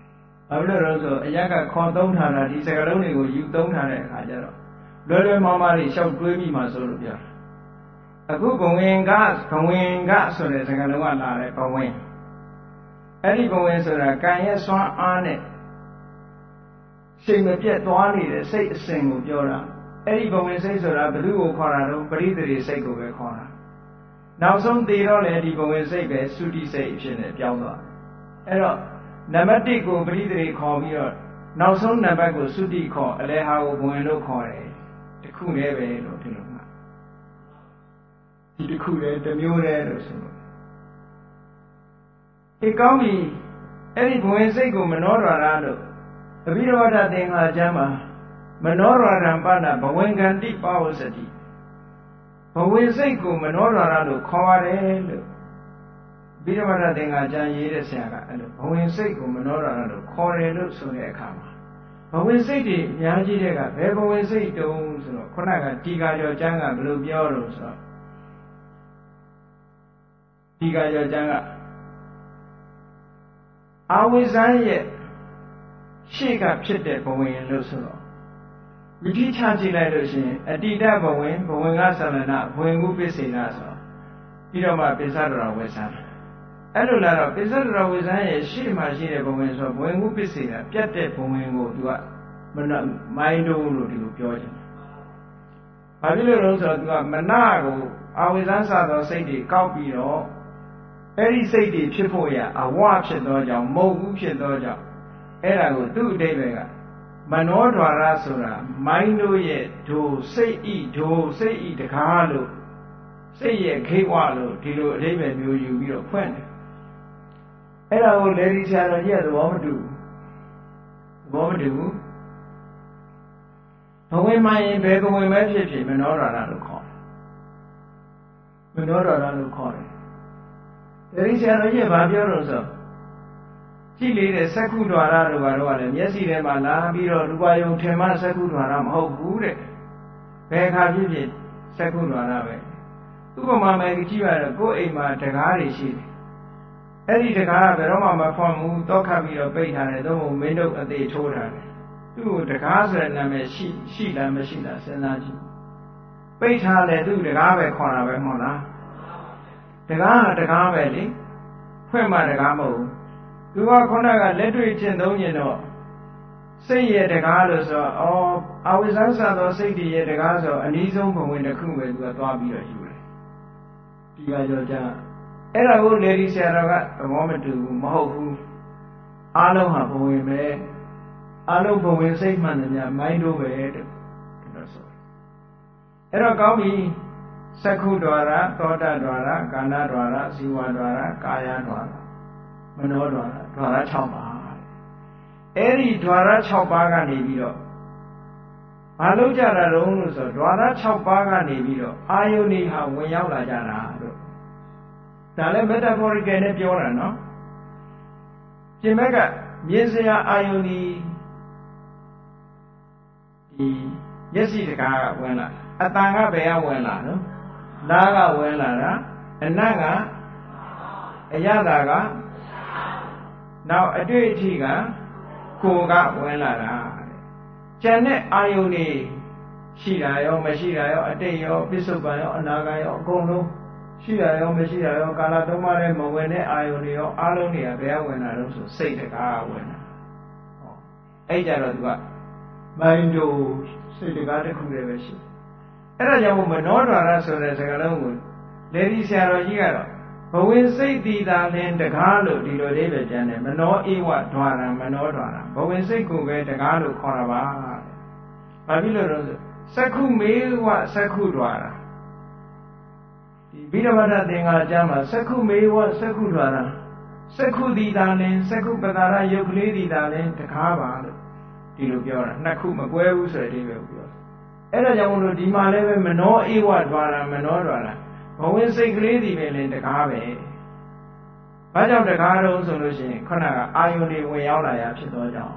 Speaker 1: ဘာလို့လဲဆိုအရက်ကခေါ်သုံးထားတာဒီစကားလုံးတွေကိုယူသုံးထားတဲ့အခါကျတော့လွယ်လွယ်မောင်မာတွေရှောက်တွေးမိမှဆိုလို့ပြောတာအခုဘဝင်ကဘဝင်ကဆိုတဲ့စကားလုံးကလာတယ်ဘဝင်အဲ့ဒီဘဝင်ဆိုတာကံရဲ့စွမ်းအားနဲ့စိတ်မပြတ်သွားနေတဲ့စိတ်အစဉ်ကိုပြောတာအဲ့ဒီဘဝင်စိတ်ဆိုတာဘယ်သူ့ကိုခေါ်တာတော့ပရိသေရိစိတ်ကိုပဲခေါ်တာနောက်ဆုံးတည်တော့လေဒီဘဝင်စိတ်ပဲသုတိစိတ်ဖြစ်နေပြောင်းသွားအဲ့တော့နံပါတ်တစ်ကိုပရိသေရိခေါ်ပြီးတော့နောက်ဆုံးနံပါတ်ကိုသုတိခေါ်အလဲဟာကိုဘဝင်လို့ခေါ်တယ်တခုတည်းပဲလို့ဒီလိုမှဒီတခုတည်းတစ်မျိုးတည်းလို့ဆိုလို့ဒီကောင်းပြီအဲ့ဒီဘဝင်စိတ်ကိုမနောဒွါရလို့အဘိဓမ္မာသင်္ခါကျမ်းမှာမနောဒွါရံပဏဘဝင်ကံတိပါဝစတိဘဝင်စိတ်ကိုမနောဒွါရလို့ခေါ်ရတယ်လို့အဘိဓမ္မာသင်္ခါကျမ်းရေးတဲ့ဆရာကအဲ့လိုဘဝင်စိတ်ကိုမနောဒွါရလို့ခေါ်တယ်လို့ဆိုတဲ့အခါမှာဘဝင်စိတ်တွေအများကြီးတဲ့ကဘယ်ဘဝင်စိတ်တုံးဆိုတော့ခုနကတီဃာကျော်ကျမ်းကဘယ်လိုပြောလို့ဆိုတော့တီဃာကျော်ကျမ်းကအာဝိဇ္ဇန်ရဲ့ရှေ့ကဖြစ်တဲ့ဘဝင်လို့ဆိုတော့မိတိချကြည့်လိုက်လို့ရှိရင်အတိတဘဝင်ဘဝင်ကသလနာဘဝင်ကုပစ္စေနာဆိုပြီးတော့မှပိစ္ဆဒရဝေဇန်အဲ့လိုလာတော့ပိစ္ဆဒရဝေဇန်ရဲ့ရှေ့မှာရှိတဲ့ဘဝင်ဆိုဘဝင်ကုပစ္စေနာပြတ်တဲ့ဘဝင်ကိုသူကမနမိုင်းတို့လို့ဒီလိုပြောချင်တယ်။ဘာဖြစ်လို့လဲဆိုတော့သူကမနကိုအာဝိဇ္ဇန်စသောစိတ်တွေကောက်ပြီးတော့အဲ့ဒီစိတ်တွေဖြစ်ဖို့ရအဝဖြစ်သောကြောင့်မုတ်ဘူးဖြစ်သောကြောင့်အဲ့ဒါကိုသူ့အတိတ်ပဲကမနောဒွါရဆိုတာမိုင်းတို့ရဲ့ဒိုစိတ်ဤဒိုစိတ်ဤတကားလို့စိတ်ရဲ့ခေဝလို့ဒီလိုအတိတ်ပဲမျိုးယူပြီးတော့ဖွင့်တယ်အဲ့ဒါကိုလေဒီဆရာတော်ကြီးကသဘောမတူဘူးသဘောမတူဘူးဘဝင်မှရင်ဘယ်ဘဝင်ပဲဖြစ်ဖြစ်မနောဒွါရလို့ခေါ်တယ်မနောဒွါရလို့ခေါ်တယ်လေဒီဆရာတော်ကြီးကဘာပြောလို့ဆိုကြည့်လေတဲ့စက္ခုဒွါရတို့ကတော့လည်းမျက်စိထဲမှာလာပြီးတော့ရူပယုံထင်မှစက္ခုဒွါရမဟုတ်ဘူးတဲ့ဘယ်အခါဖြစ်ဖြစ်စက္ခုဒွါရပဲဥပမာမယ်ကြည့်ရတော့ကိုယ်အိမ်မှာတကားတွေရှိတယ်အဲ့ဒီတကားကဘယ်တော့မှမဖွင့်ဘူးတောက်ခတ်ပြီးတော့ပိတ်ထားတယ်သို့မဟုတ်မင်းတို့အသေးထိုးထားတယ်သူ့ကိုတကားဆိုတဲ့နာမည်ရှိရှိလားမရှိလားစဉ်းစားကြည့်ပိတ်ထားတယ်သူ့တကားပဲခေါ်တာပဲမဟုတ်လားတကားကတကားပဲလေဖွင့်မှတကားမဟုတ်ဘူးသူကခုနကလက်တွေ့ကျင့်သုံးရင်တော့စိတ်ရဲ့တကားလို့ဆိုတော့ဩအဝိဇ္ဇန်စသောစိတ်တွေရဲ့တကားဆိုအနည်းဆုံးဘဝင်တစ်ခုပဲသူကသွားပြီးတော့ယူတယ်ဒီကကြောကြအဲ့ဒါကိုလေဒီဆရာတော်ကသဘောမတူဘူးမဟုတ်ဘူးအားလုံးဟာဘဝင်ပဲအားလုံးဘဝင်စိတ်မှန်တယ်များမိုင်းတို့ပဲတဲ့ဒါဆိုအဲ့တော့ကောင်းပြီစက္ခုဒွါရသောတဒွါရကာဏဒွါရဇီဝဒွါရကာယဒွါရမနောဒွါရဒွါရ၆ပါးအဲ့ဒီဒွါရ၆ပါးကနေပြီးတော့ဘာလို့ကြတာတုံးလို့ဆိုတော့ဒွါရ၆ပါးကနေပြီးတော့အာယုန်ဤဟာဝင်ရောက်လာကြတာလို့ဒါလည်း metaphorical နဲ့ပြောတာနော်ပြင်ဘက်ကမြင်စရာအာယုန်ဤဒီမျက်စိတကားကဝင်လာအတန်ကဘယ်ကဝင်လာနော်နားကဝင်လာတာအနတ်ကအရသာကနောက်အတွေ့အထိကကိုယ်ကဝင်လာတာကျန်တဲ့အာယုန်တွေရှိတာရောမရှိတာရောအတိတ်ရောပစ္စုပန်ရောအနာဂတ်ရောအကုန်လုံးရှိတာရောမရှိတာရောကာလသုံးပါးနဲ့မဝင်တဲ့အာယုန်တွေရောအားလုံးတွေကဘယ်ကဝင်လာလို့ဆိုစိတ်တကားဝင်လာဟောအဲ့ကြတော့သူကမိုင်းတို့စိတ်တကားတစ်ခုတည်းပဲရှိအဲ့ဒါကြောင့်မနောဒွါရဆိုတဲ့စကားလုံးကိုလေဒီဆရာတော်ကြီးကတော့ဘဝင်စိတ်တည်တာလင်တကားလို့ဒီလိုလေးပဲပြန်တယ်မနောဧဝဒွါရမနောဒွါရဘဝင်စိတ်ကိုပဲတကားလို့ခေါ်တာပါဘာဖြစ်လို့လဲဆိုစက္ခုမေဝစက္ခုဒွါရဒီဗိဓမာဒသင်္ဃာကျမ်းမှာစက္ခုမေဝစက္ခုဒွါရစက္ခုတည်တာလင်စက္ခုပတာရယုတ်ကလေးတည်တာလင်တကားပါလို့ဒီလိုပြောတာနှစ်ခုမကွဲဘူးဆိုတဲ့အဓိပ္ပာယ်ကိုပြောအဲ့ဒါကြောင့်မလို့ဒီမှာလည်းပဲမနောဧဝဒွါရမနောဒွါရဘဝင်စိတ်ကလေးဒီပဲလင်တကားပဲဘာကြောင့်တကားတော့ဆိုလို့ရှိရင်ခဏကအာယုန်တွေဝင်ရောက်လာရဖြစ်သောကြောင့်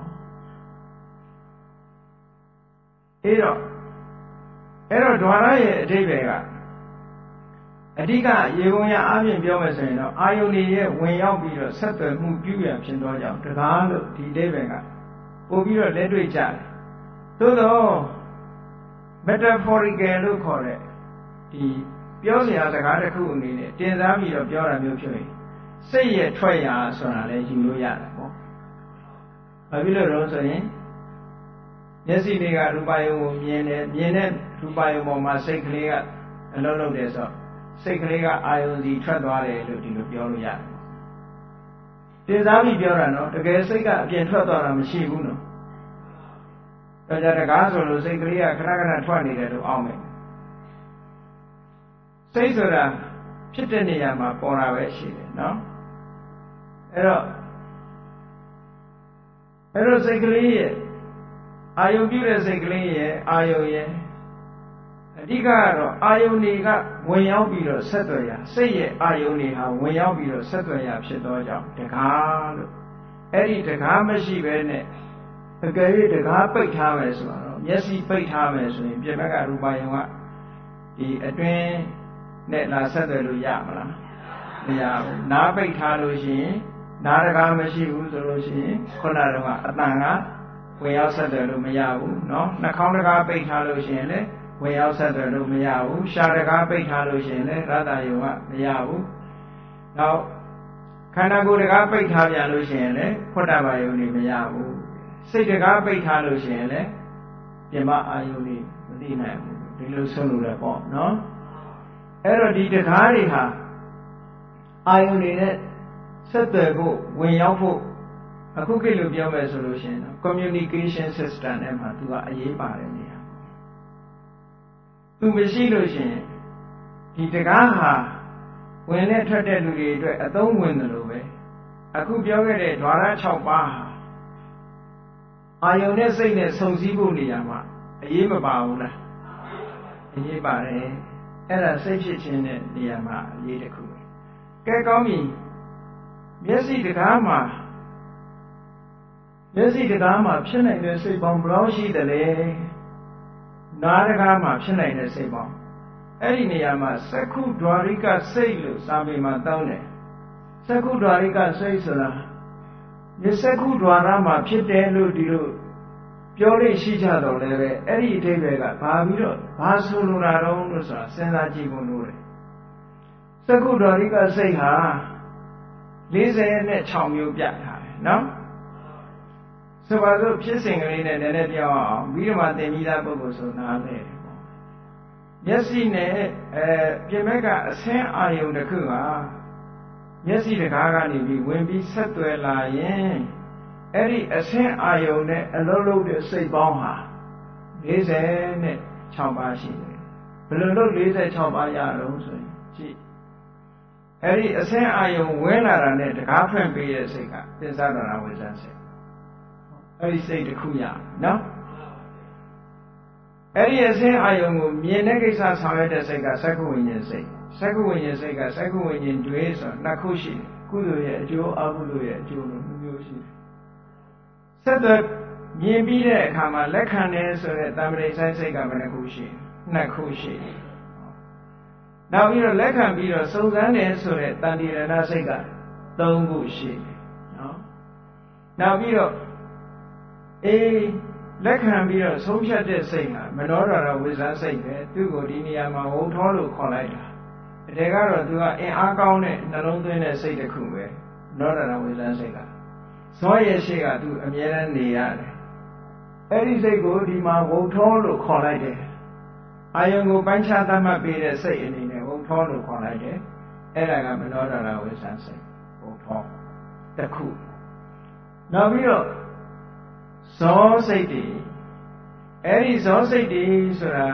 Speaker 1: အဲ့တော့အဲ့တော့ဒွါရရဲ့အဓိပ္ပာယ်ကအဓိကရေပုံရအပြင်ပြောမယ်ဆိုရင်တော့အာယုန်တွေရဲ့ဝင်ရောက်ပြီးတော့ဆက်သွယ်မှုပြုရဖြစ်သောကြောင့်တကားလို့ဒီအိဗယ်ကပို့ပြီးတော့လက်တွေ့ကြတယ်သို့တော့ metaphorical လို့ခေါ်တဲ့ဒီပြောစရာစကားတစ်ခုအနေနဲ့တင်စားပြီးတော့ပြောတာမျိုးဖြစ်ရင်စိတ်ရဲ့ထွက်ရာဆိုတာလည်းယူလို့ရတယ်ပေါ့ဘာဖြစ်လို့လဲဆိုရင်မျက်စိတွေကရူပယုံကိုမြင်တယ်မြင်တဲ့ရူပယုံပေါ်မှာစိတ်ကလေးကအလုံးလုံးတယ်ဆိုစိတ်ကလေးကအာယုံစီထွက်သွားတယ်လို့ဒီလိုပြောလို့ရတယ်တင်စားပြီးပြောတာနော်တကယ်စိတ်ကအပြင်ထွက်သွားတာမရှိဘူးနော်ဒါကြတကားဆိုလို့စိတ်ကလေးကခဏခဏထွက်နေတယ်လို့အောက်မယ်စိတ်ဆိုတာဖြစ်တဲ့နေရာမှာပေါ်တာပဲရှိတယ်နော်အဲ့တော့အဲ့တော့စိတ်ကလေးရဲ့အာယုံပြုတဲ့စိတ်ကလေးရဲ့အာယုံရဲ့အဓိကကတော့အာယုန်တွေကဝင်ရောက်ပြီးတော့ဆက်သွယ်ရစိတ်ရဲ့အာယုန်တွေဟာဝင်ရောက်ပြီးတော့ဆက်သွယ်ရဖြစ်သောကြောင့်တကားလို့အဲ့ဒီတကားမရှိဘဲနဲ့အကယ်၍တကားပိတ်ထားမယ်ဆိုတော့မျက်စိပိတ်ထားမယ်ဆိုရင်ပြင်ဘက်ကရူပယုံကဒီအတွင်းနဲ့လာဆက်သွယ်လို့ရမလားမရဘူးနားပိတ်ထားလို့ရှိရင်နားတကားမရှိဘူးဆိုလို့ရှိရင်ခုနကအတန်ကဝင်ရောက်ဆက်သွယ်လို့မရဘူးเนาะနှာခေါင်းတကားပိတ်ထားလို့ရှိရင်လည်းဝင်ရောက်ဆက်သွယ်လို့မရဘူးရှားတကားပိတ်ထားလို့ရှိရင်လည်းရတ္တယုံကမရဘူးနောက်ခန္ဓာကိုယ်တကားပိတ်ထားပြန်လို့ရှိရင်လည်းဖွတ်တဘာယုံတွေမရဘူးစိတ်တကားပိတ်ထားလို့ရှိရင်လည်းပြင်ပအာယုံတွေမသိနိုင်ဘူးဒီလိုဆုံးလို့လည်းပေါ့နော်အဲ့တော့ဒီတကားတွေဟာအာယုံတွေနဲ့ဆက်သွယ်ဖို့ဝင်ရောက်ဖို့အခုခေတ်လိုပြောမယ်ဆိုလို့ရှိရင် communication system နဲ့မှာသူကအရေးပါတယ်နေရာသူမရှိလို့ရှိရင်ဒီတကားဟာဝင်နဲ့ထွက်တဲ့လူတွေအတွက်အသုံးဝင်တယ်လို့ပဲအခုပြောခဲ့တဲ့ဓဝရ၆ပါးဟာအာယုန်နဲ့စိတ်နဲ့ဆုံစည်းဖို့နေရာမှာအရေးမပါဘူးလားအရေးပါတယ်အဲ့ဒါစိတ်ဖြစ်ခြင်းတဲ့နေရာမှာအရေးတစ်ခုပဲကဲကောင်းပြီမျက်စိတကားမှာမျက်စိတကားမှာဖြစ်နိုင်တဲ့စိတ်ပေါင်းဘယ်လောက်ရှိသလဲနားတကားမှာဖြစ်နိုင်တဲ့စိတ်ပေါင်းအဲ့ဒီနေရာမှာသက္ခုဒွါရိကစိတ်လို့စာပေမှာတောင်းတယ်သက္ခုဒွါရိကစိတ်ဆိုတာဒီသက္ခုဒွါရမှာဖြစ်တယ်လို့ဒီလိုပြောလို့ရှိကြတော့လည်းပဲအဲ့ဒီအဓိပ္ပာယ်ကဘာပြီးတော့ဘာဆိုလိုတာတော့လို့ဆိုတာစဉ်းစားကြည့်ဖို့လိုတယ်သက္ခုဒွါရိကစိတ်ဟာ၄၀နဲ့၆မျိုးပြထားတယ်နော်ဆိုပါစို့ဖြစ်စဉ်ကလေးနဲ့နည်းနည်းပြောအောင်ပြီးတော့မှသင်ပြီးသားပုဂ္ဂိုလ်ဆိုနားလဲမျက်စိနဲ့အဲပြင်ဘက်ကအဆင်းအာယုံတစ်ခုကမျက်စိတကားကနေပြီးဝင်ပြီးဆက်သွယ်လာရင်အဲ့ဒီအဆင်းအာယုံနဲ့အလုံးလုံးတဲ့စိတ်ပေါင်းဟာ၄၀နဲ့၆ပါးရှိတယ်ဘယ်လိုလုပ်၄၆ပါးရအောင်ဆိုရင်ကြည့်အဲ့ဒီအဆင်းအာယုံဝင်လာတာနဲ့တကားဖွင့်ပေးတဲ့စိတ်ကသစ္စာတရာဝိဇ္ဇာစိတ်အဲ့ဒီစိတ်တစ်ခုရနော်အဲ့ဒီအဆင်းအာယုံကိုမြင်တဲ့ကိစ္စဆောင်ရွက်တဲ့စိတ်ကသက္ကုဝိညာဉ်စိတ်သက္ကုဝိညာဉ်စိတ်ကသက္ကုဝိညာဉ်တွေဆိုနှစ်ခုရှိတယ်ကုသိုလ်ရဲ့အကျိုးအကုသိုလ်ရဲ့အကျိုးလို့မျိုးရှိတယ်ဆက်သွယ်မြင်ပြီးတဲ့အခါမှာလက်ခံတယ်ဆိုတဲ့တမ္ပရိဆိုင်စိတ်ကဘယ်နှခုရှိနှစ်ခုရှိတယ်နောက်ပြီးတော့လက်ခံပြီးတော့စုံစမ်းတယ်ဆိုတဲ့တန်တိရဏစိတ်ကသုံးခုရှိတယ်နော်နောက်ပြီးတော့အေးလက်ခံပြီးတော့ဆုံးဖြတ်တဲ့စိတ်ဟာမနောဒရဝိဇ္ဇာစိတ်ပဲသူ့ကိုဒီနေရာမှာဝုထောလို့ခေါ်လိုက်တာအတေကတော့သူကအင်အားကောင်းတဲ့နှလုံးသွင်းတဲ့စိတ်တစ်ခုပဲနောဒရဝိဇ္ဇာစိတ်ကဇောရဲ့ရှိကသူအမြဲတမ်းနေရတယ်အဲ့ဒီစိတ်ကိုဒီမှာဝုထောလို့ခေါ်လိုက်တယ်အာယုံကိုပိုင်းခြားသတ်မှတ်ပေးတဲ့စိတ်အနေနဲ့ဝုထောလို့ခေါ်လိုက်တယ်အဲ့ဒါကမနောဒရဝိဇ္ဇာစိတ်ဝုထောတစ်ခုနောက်ပြီးတော့ဇောစိတ်တွေအဲ့ဒီဇောစိတ်တွေဆိုတာ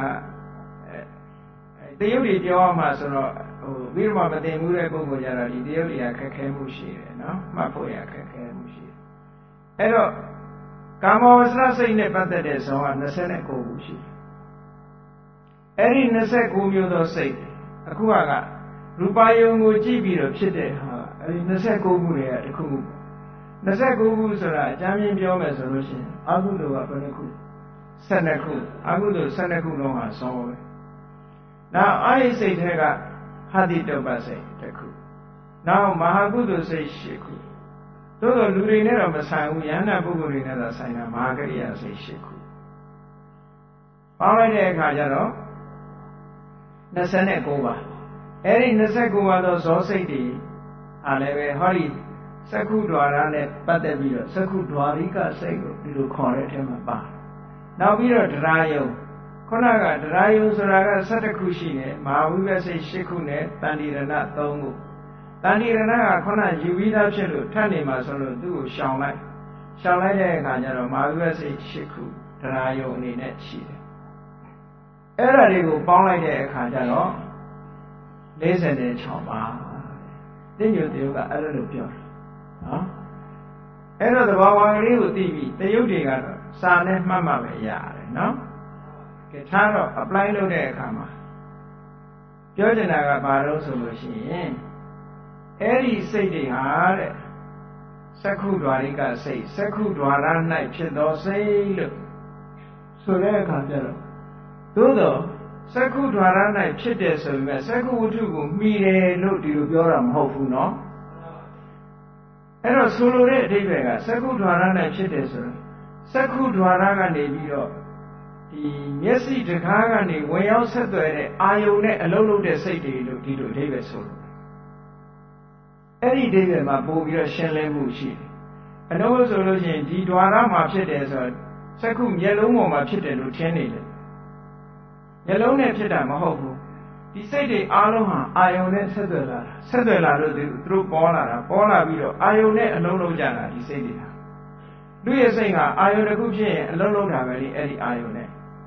Speaker 1: တရုပ်တွေပြောရမှာဆိုတော့ဟိုပြီးတော့မသိမှုတဲ့ပုဂ္ဂိုလ်ကြတော့ဒီတရုပ်တွေကခက်ခဲမှုရှိတယ်နော်မှတ်ဖို့ရခက်ခဲမှုရှိတယ်အဲ့တော့ကာမဝဆရစိတ်နဲ့ပတ်သက်တဲ့ဇောက၂၉ခုရှိတယ်အဲ့ဒီ၂၉မျိုးသောစိတ်အခုကရူပယုံကိုကြည့်ပြီးတော့ဖြစ်တဲ့ဟာအဲ့ဒီ၂၉ခုတွေကတစ်ခုခု၂၉ခုဆိုတာအကြမ်းမြင်ပြောမယ်ဆိုလို့ရှိရင်အကုသိုလ်ကဘယ်နှခု၁၂ခုအကုသိုလ်၁၂ခုလုံးဟာဇောပဲနောက်အာရိစိတ်ထဲက hati topa say taku. Now Mahakudu say shiku. Though the Lurina of a Sayu Yana Bugurina the Sana Margaria say shiku. Already Kajaro Nasane Gova. Eri Nasakova those society. Aleve Hori Sakudwara Patavira Sakudwarika Sego to correct him about. Now we are Drayo Konaga Drayo Suraga Satakushine, Mahuga say Shikune, Tandirana Tongu. Tandirana Kona Juvida Chelu, Tani Masolo do Shanglai. Shanglai Kajaro, Mahuga say Shiku, Drayo Ninet Shide. Erarigo Bongai Kajaro, listen in Choma. Then you do a little pure. Ero the Bawari T V, the Udiga, Sane Mamma Yare, no? Guitar apply no de Kama. Georgiana Baro solution. Eri say the hard Sakudwarika say, Sakudwara night chido say, look. So there comes Dodo. Sakudwara night chiddes of me, Sakutu, me, no, do you am hopeful, no? Ero solo re David, Sakudwara night chiddes. Sakudwara Navio. The Messi to Kagani, way outside the Ione, a low de Sati, look to David solo. Any David, my boy, Shenle Mushi. And also, the Dwara Machiddes, Sakum yellow moma chitten lieutenant. Yellow Neptida Mahobu. He said the Aloha, Ione Sedula, Sedula through Pola, Pola Vido, Ione and Lolo Jana, he said it. Do you say Ione Gucci and Lolo Navali, Eddie Ione?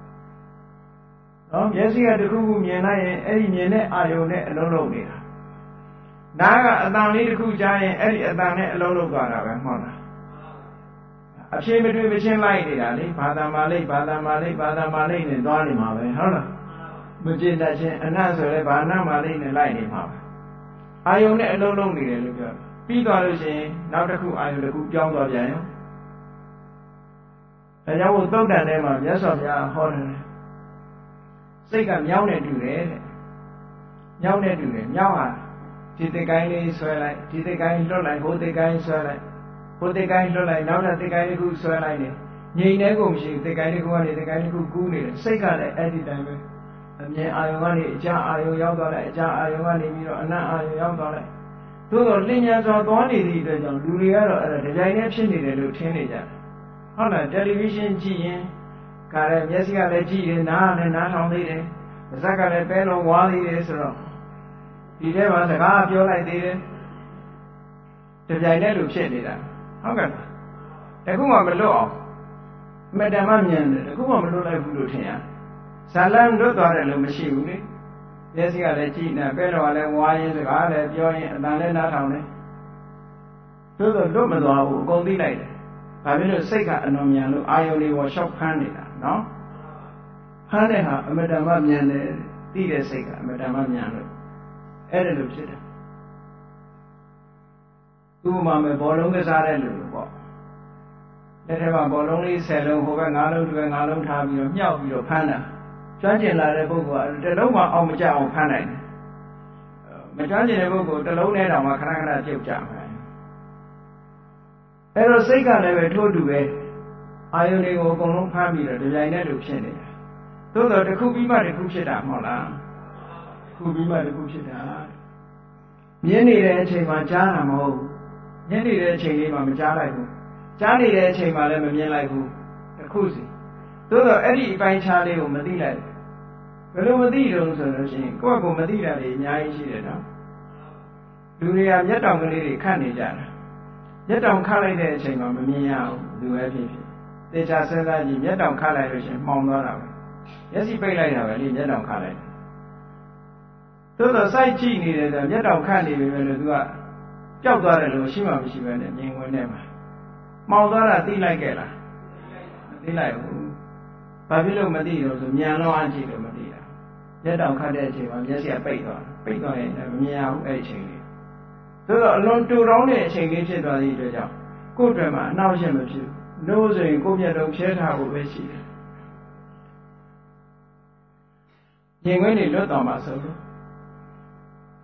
Speaker 1: Oh, yes, he had the Kugu Miena, Eddie Miene, Ione and Lolo Nina. Naga, Adani the Kuja, Eddie Adane, Lolo Gara, and Mona. A shame between the chin light, Ali, Padamale, Padamale, Padamale, and Donny Mave, Holla. Mujinda and answer Bana Malin and Lighting Mave. I own it alone, little girl. P. Dollar, now the cook, I will cook young of Yayo. And I will talk that name of yes of Ya Horner. Say, I'm young and do it. Young and do it, Yawa. Did the guy in Swell, did the guy look like who the guy in Swell? Put the guy look like now that the guy who Swell like it. Ye never see the guy who wanted the guy who cool it. Say, got it at the time. And yet I want it, Ja, I young dollar, Ja, I want it, and now I young dollar. Two of linears are gone, either John Luria, the giant chinny, the lieutenant. On a television, G. Cara Jessica, the G, and now and not on the Zaka, the fellow, while it is wrong. He never was a car, you like it. The giant look shit it. How can the Kuma below? Madame Amian, the Kuma below like Bulutia. Salam do the machine. Yes, you got a cheat, fellow, and why is the guy that you're in Nalena town? To the Domino who go the night. I will say, Anomiano, I only was shop handed, no? Haneha, Madame Amian, Tida Seka, Madame Amiano. Edit of Chita. Two mamma bolongas are a little walk. Let him a bolongi sell over an alo to an alo time, your meow, your pana. Judging like a book, the Loma on Majao Panay. Majority of book, the low net on my Canada Jib Jam. Ero Seka never told you it. I only go on Pamira, the Janet of Cheney. Though the Kubi might push it up, Mola. Kubi might push it up. Yenny there, Chema Jana Mo. Yenny there, Chema Majala. Johnny there, Chema Lemon like who? The Kuzi. Though the Eddie by Charlie or Medina. Pero Medina, go go Medina, Yashi, no? Do they have yet on the candy jar? Yet on color there, Chema, Mia, do everything. They just said that you yet on coloration, Mom. Yes, he paid like a yet on color. So the side cheek needed a yet on candy when you do a job that a Shima she went and Ying never. Maldara, they like Ella. They like who? Pavilo Medina, Miano Antico Medina. Yet on Cadeti, yes, I paid on, paid on it, and meow aging. So alone to round it, changing it on the job. Good drama, now she must you. Nose and go yet don't share how we see. Ying when you look on myself.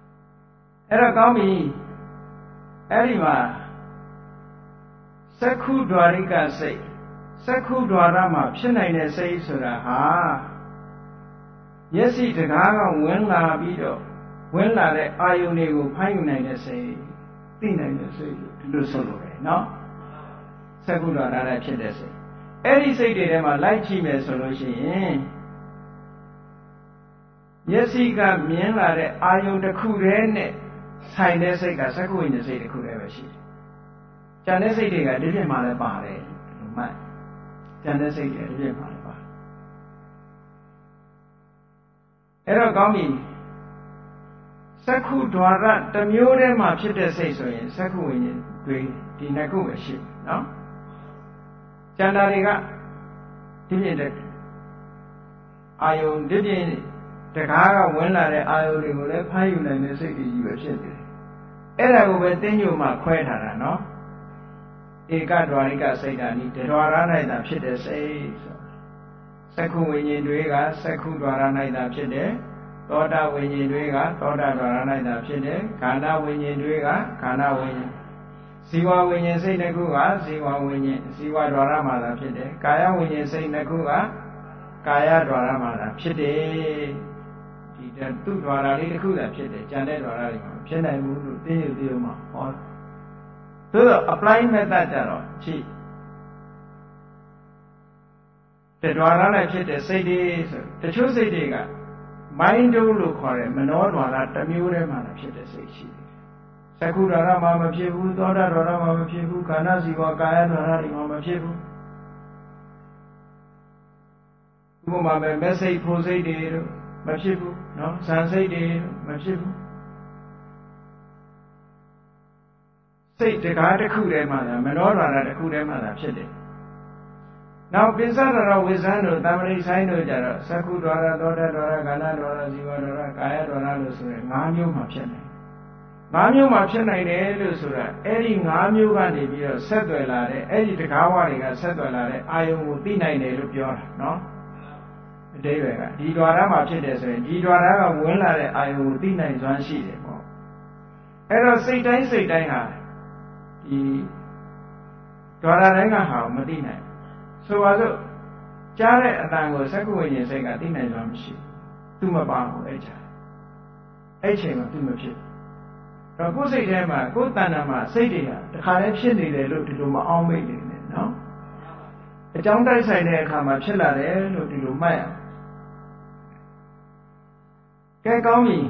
Speaker 1: အဲ့တော့ကောင်းပြီအဲ့ဒီမှာသက္ခုဒွါရိကစိတ်သက္ခုဒွါရမှာဖြစ်နိုင်တဲ့စိတ်ဆိုတာဟာမျက်စိတကားကဝင်လာပြီးတော့ဝင်လာတဲ့အာယုန်တွေကိုဖမ်းယူနိုင်တဲ့စိတ်သိနိုင်တဲ့စိတ်ဒီလိုဆိုလိုတယ်နော်သက္ခုဒွါရနဲ့ဖြစ်တဲ့စိတ်အဲ့ဒီစိတ်တွေထဲမှာလိုက်ကြည့်မယ်ဆိုလို့ရှိရင်မျက်စိကမြင်လာတဲ့အာယုန်တစ်ခုတည်းနဲ့ဆိုင်တဲ့စိတ်ကသက္ခုဝိညာဉ်စိတ်တစ်ခုတည်းပဲရှိတယ်။ကျန်တဲ့စိတ်တွေကဒီပြင်မှာလည်းပါတယ်လို့မှတ်။ကျန်တဲ့စိတ်တွေဒီပြင်မှာလည်းပါ။အဲ့တော့ကောင်းပြီ။သက္ခုဒွါရတစ်မျိုးတည်းမှာဖြစ်တဲ့စိတ်ဆိုရင်သက္ခုဝိညာဉ်တွေဒီနှစ်ခုပဲရှိတယ်နော်။ကျန်တာတွေကဒီပြင်တဲ့အာယုန်ဒီပြင်တကားကဝင်လာတဲ့အာယုန်တွေကိုလည်းဖမ်းယူနိုင်တဲ့စိတ်တွေကြီးပဲဖြစ်တယ်။အဲ့ဒါကိုပဲသိညိုမှခွဲထားတာနော်။ဧကဒွါရိကစိတ်ဓာတ်ဤဒွါရ၌သာဖြစ်တဲ့စိတ်ဆိုသက္ခုဝိညာဉ်တွေကသက္ခုဒွါရ၌သာဖြစ်တယ်။သောတာဝိညာဉ်တွေကသောတာဒွါရ၌သာဖြစ်တယ်။ခန္ဓာဝိညာဉ်တွေကခန္ဓာဝိညာဉ်ဇီဝဝိညာဉ်စိတ်တစ်ခုကဇီဝဝိညာဉ်ဇီဝဒွါရမှာသာဖြစ်တယ်။ကာယဝိညာဉ်စိတ်တစ်ခုကကာယဒွါရမှာသာဖြစ်တယ်။ဒီသူ့ဒွါရလေးတစ်ခုသာဖြစ်တယ်ကျန်တဲ့ဒွါရတွေမှာဖြစ်နိုင်ဘူးလို့သိယူသိအောင်မှာဟောသို့တော့ apply method ကြတော့ကြည့်တဒွါရနဲ့ဖြစ်တဲ့စိတ်တွေဆိုတချို့စိတ်တွေက mind လို့ခေါ်တဲ့မနောဒွါရတစ်မျိုးတည်းမှာဖြစ်တဲ့စိတ်ရှိတယ်သက္ခုဒွါရမှာမဖြစ်ဘူးသောတာဒွါရမှာမဖြစ်ဘူးခန္ဓာဇီဝကာယဒွါရတွေမှာမဖြစ်ဘူးဥပမာပဲ message ဖို့စိတ်တွေတို့မဖြစ်ဘူးနော်ဇန်စိတ်တွေမဖြစ်ဘူးစိတ်တကားတစ်ခုတည်းမှသာမနောဒွါရတစ်ခုတည်းမှသာဖြစ်တယ်နောက်ပိစဒရဝိဇ္ဇန်တို့တမ္ပရိဆိုင်တို့ကြတော့သက္ခုဒွါရသောတဒွါရခန္ဓာဒွါရဇီဝဒွါရကာယဒွါရလို့ဆိုရင်၅မျိုးမှဖြစ်နိုင်၅မျိုးမှဖြစ်နိုင်တယ်လို့ဆိုတာအဲ့ဒီ၅မျိုးကနေပြီးတော့ဆက်သွယ်လာတဲ့အဲ့ဒီတကားဝတွေကဆက်သွယ်လာတဲ့အာယုံကိုသိနိုင်တယ်လို့ပြောတာနော်အတိပ္ပယ်ကဒီဒွါရမှာဖြစ်တယ်ဆိုရင်ဒီဒွါရကဝင်လာတဲ့အာယုကိုသိနိုင်စွမ်းရှိတယ်ပေါ့အဲ့တော့စိတ်တိုင်းစိတ်တိုင်းဟာဒီဒွါရတိုင်းကဟာမသိနိုင်ဆိုပါစို့ကြားတဲ့အတန်ကိုသက္ကဝိညာဉ်စိတ်ကသိနိုင်စွမ်းမရှိဘူးသူမပါဘူးအဲ့ချာအဲ့ချိန်မှာသူမဖြစ်တော့ကိုယ်စိတ်ထဲမှာကိုယ်တဏ္ဍာမှာစိတ်တွေဟာတခါတည်းဖြစ်နေတယ်လို့ဒီလိုမအောင်မိတ်နေနဲ့နော်အကြောင်းတိုက်ဆိုင်တဲ့အခါမှာဖြစ်လာတယ်လို့ဒီလိုမှတ်ရကဲကောင်းပြီ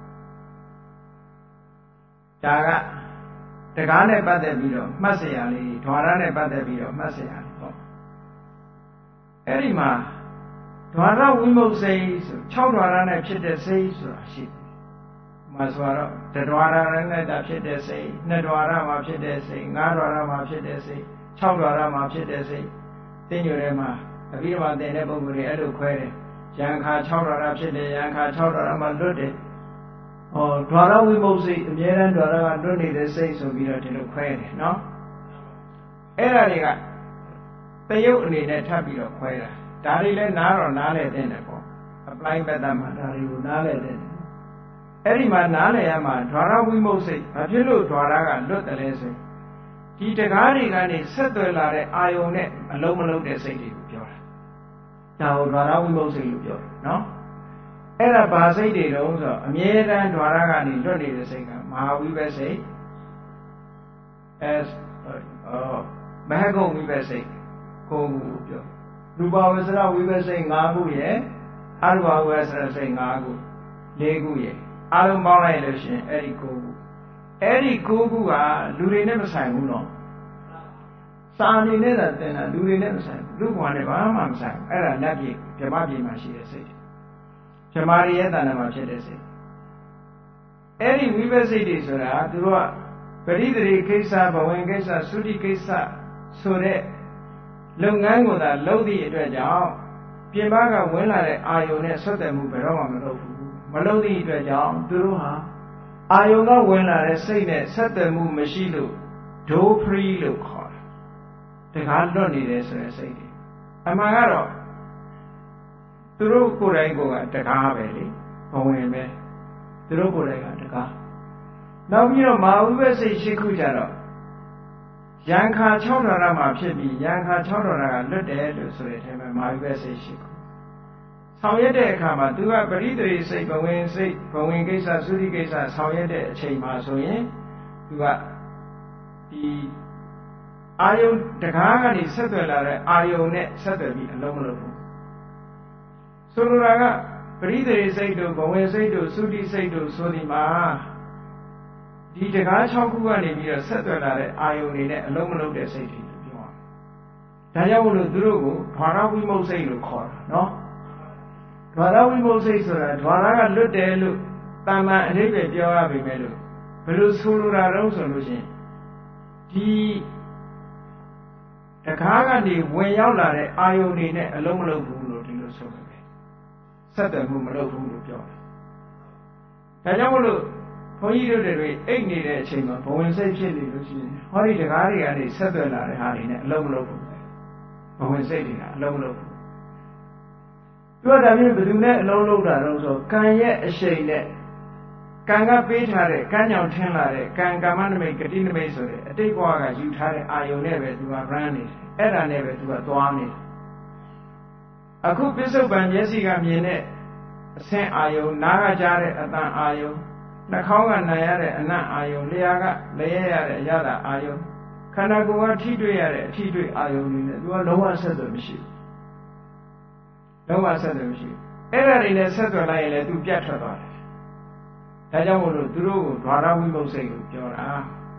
Speaker 1: ဒါကတကားနဲ့ပတ်သက်ပြီးတော့မှတ်เสียရလေးဓွာရနဲ့ပတ်သက်ပြီးတော့မှတ်เสียရလေးပေါ့အဲ့ဒီမှာဓွာရဝိမုတ်စိတ်ဆို၆ဓွာရနဲ့ဖြစ်တဲ့စိတ်ဆိုတာရှိတယ်မှာဆိုတော့တဓွာရနဲ့တာဖြစ်တဲ့စိတ်နှစ်ဓွာရမှာဖြစ်တဲ့စိတ်ငါးဓွာရမှာဖြစ်တဲ့စိတ်၆ဓွာရမှာဖြစ်တဲ့စိတ်သင်္ကြန်ထဲမှာအပြီးတော့သင်တဲ့ပုဂ္ဂိုလ်တွေအဲ့လိုခွဲတယ်ယံခါ၆ဓာရဖြစ်တယ်ယံခါ၆ဓာရမှာလွတ်တယ်ဟောဓာရဝိမုတ်စိတ်အမြဲတမ်းဓာရကလွတ်နေတဲ့စိတ်ဆိုပြီးတော့ဒီလိုခွဲတယ်နော်အဲ့ဒါတွေကတယုတ်အနေနဲ့ထပ်ပြီးတော့ခွဲတာဒါတွေလည်းနားတော့နားလဲတဲ့တယ်ပေါ့ apply method မှာဒါတွေကိုနားလဲတဲ့တယ်အဲ့ဒီမှာနားလဲရမှာဓာရဝိမုတ်စိတ်ဘာဖြစ်လို့ဓာရကလွတ်တယ်လဲဆိုဒီတကားတွေကနေဆက်သွယ်လာတဲ့အာယုံနဲ့အလုံးမလုံးတဲ့စိတ်တွေကိုပြောတာဒါကိုဓာရဝိမုတ်စိတ်လို့ပြောတယ်နော်အဲ့ဒါဘာစိတ်တွေတုံးဆိုတော့အမြဲတမ်းဓာရကနေလွတ်နေတဲ့စိတ်ကမဟာဝိဘစိတ်အဲအော်မဟဂုံဝိဘစိတ်ကိုယ်ကိုပြောရူပဝဆရဝိဘစိတ်၅ခုရယ်အရူပဝဆရစိတ်၅ခု၄ခုရယ်အလုံးပေါင်းလိုက်လို့ရှိရင်အဲ့ဒီကိုယ်ခုအဲ့ဒီကိုးခုကလူတွေနဲ့မဆိုင်ဘူးနော်စာအနေနဲ့သာသင်တာလူတွေနဲ့မဆိုင်ဘူးလူကွာနဲ့ဘာမှမဆိုင်ဘူးအဲ့ဒါလက်ပြဓမ္မပြေမှာရှိတဲ့စိတ်ဓမ္မရရဲ့တဏ္ဍာမှာဖြစ်တဲ့စိတ်အဲ့ဒီဝိပဿစိတ်တွေဆိုတာသူတို့ကပရိသေကိစ္စဘဝင်ကိစ္စသုတိကိစ္စဆိုတဲ့လုပ်ငန်းကိုသာလုပ်သည့်အတွက်ကြောင့်ပြင်ပကဝင်လာတဲ့အာယုန်နဲ့ဆက်သွယ်မှုဘယ်တော့မှမလုပ်ဘူးမလုပ်သည့်အတွက်ကြောင့်သူတို့ဟာအာယုံကဝင်လာတဲ့စိတ်နဲ့ဆက်သွယ်မှုမရှိလို့ဒိုးဖရီလို့ခေါ်တယ်တကားလွတ်နေတယ်ဆိုတဲ့စိတ်တွေအမှန်ကတော့သူတို့ကိုယ်တိုင်ကတကားပဲလေဘဝင်ပဲသူတို့ကိုယ်တိုင်ကတကားနောက်ပြီးတော့မဟာဝိပဿစိတ်ရှိခုကြတော့ယံခါ၆ဒေါရမှာဖြစ်ပြီးယံခါ၆ဒေါရကလွတ်တယ်လို့ဆိုတဲ့အချိန်မှာမဟာဝိပဿစိတ်ရှိခုဆောင်ရွက်တဲ့အခါမှာသူကပရိသေစိတ်ဘဝင်စိတ်ဘဝင်ကိစ္စသုတိကိစ္စဆောင်ရွက်တဲ့အချိန်မှာဆိုရင်သူကဒီအာယုတကားကနေဆက်သွယ်လာတဲ့အာယုနဲ့ဆက်သွယ်ပြီးအလုံးမလုံးဘူးဆိုလိုတာကပရိသေစိတ်တို့ဘဝင်စိတ်တို့သုတိစိတ်တို့ဆိုဒီမှာဒီတကား၆ခုကနေပြီးတော့ဆက်သွယ်လာတဲ့အာယုတွေနဲ့အလုံးမလုံးတဲ့စိတ်တွေပြောတာဒါကြောင့်မလို့သူတို့ကိုဓာရဝိမုတ်စိတ်လို့ခေါ်တာနော်ဓာရဝိမုတ်စိတ်ဆိုတာဓာရကလွတ်တယ်လို့တာမန်အဓိပ္ပာယ်ပြောရပေမဲ့လို့ဘယ်လိုဆိုလိုတာတော့ဆိုလို့ရှိရင်ဒီတကားကနေဝင်ရောက်လာတဲ့အာယုန်တွေနဲ့အလုံးမလုံးဘူးလို့ဒီလိုဆိုတယ်ဆက်သွယ်မှုမလုပ်ဘူးလို့ပြောတယ်ဒါကြောင့်မလို့ဘုန်းကြီးတို့တွေအိတ်နေတဲ့အချိန်မှာဘဝင်စိတ်ဖြစ်နေလို့ရှိရင်ဟောဒီတကားတွေကနေဆက်သွယ်လာတဲ့ဟာတွေနဲ့အလုံးမလုံးဘူးဘဝင်စိတ်တွေကအလုံးမလုံးဘူးသူကဒါမျိုးဘယ်သူနဲ့အလုံးလုံးတာတော့ဆိုကံရဲ့အရှိန်နဲ့ကံကပေးထားတဲ့ကံကြောင့်ထင်းလာတဲ့ကံကာမနမိတ်ဂတိနမိတ်ဆိုတဲ့အတိတ်ဘဝကယူထားတဲ့အာယုန်နဲ့ပဲသူက run နေတယ်အဲ့ဒါနဲ့ပဲသူကသွားနေတယ်အခုပစ္စုပန်မျက်စိကမြင်တဲ့အဆင့်အာယုန်နားကကြားတဲ့အတန်အာယုန်နှာခေါင်းကနားရတဲ့အနံ့အာယုန်လျှာကလျှရရတဲ့အရသာအာယုန်ခန္ဓာကိုယ်ကထိတွေ့ရတဲ့အထိတွေ့အာယုန်တွေနဲ့သူကလုံးဝဆက်သွယ်မရှိဘူးလုံးဝဆက်သွယ်မရှိဘူးအဲ့ဒါတွေနဲ့ဆက်သွယ်လိုက်ရင်လည်းသူပြတ်ထွက်သွားတယ်ဒါကြောင့်မို့လို့သူတို့ကိုဓာရဝိမုတ်စိတ်လို့ပြောတာ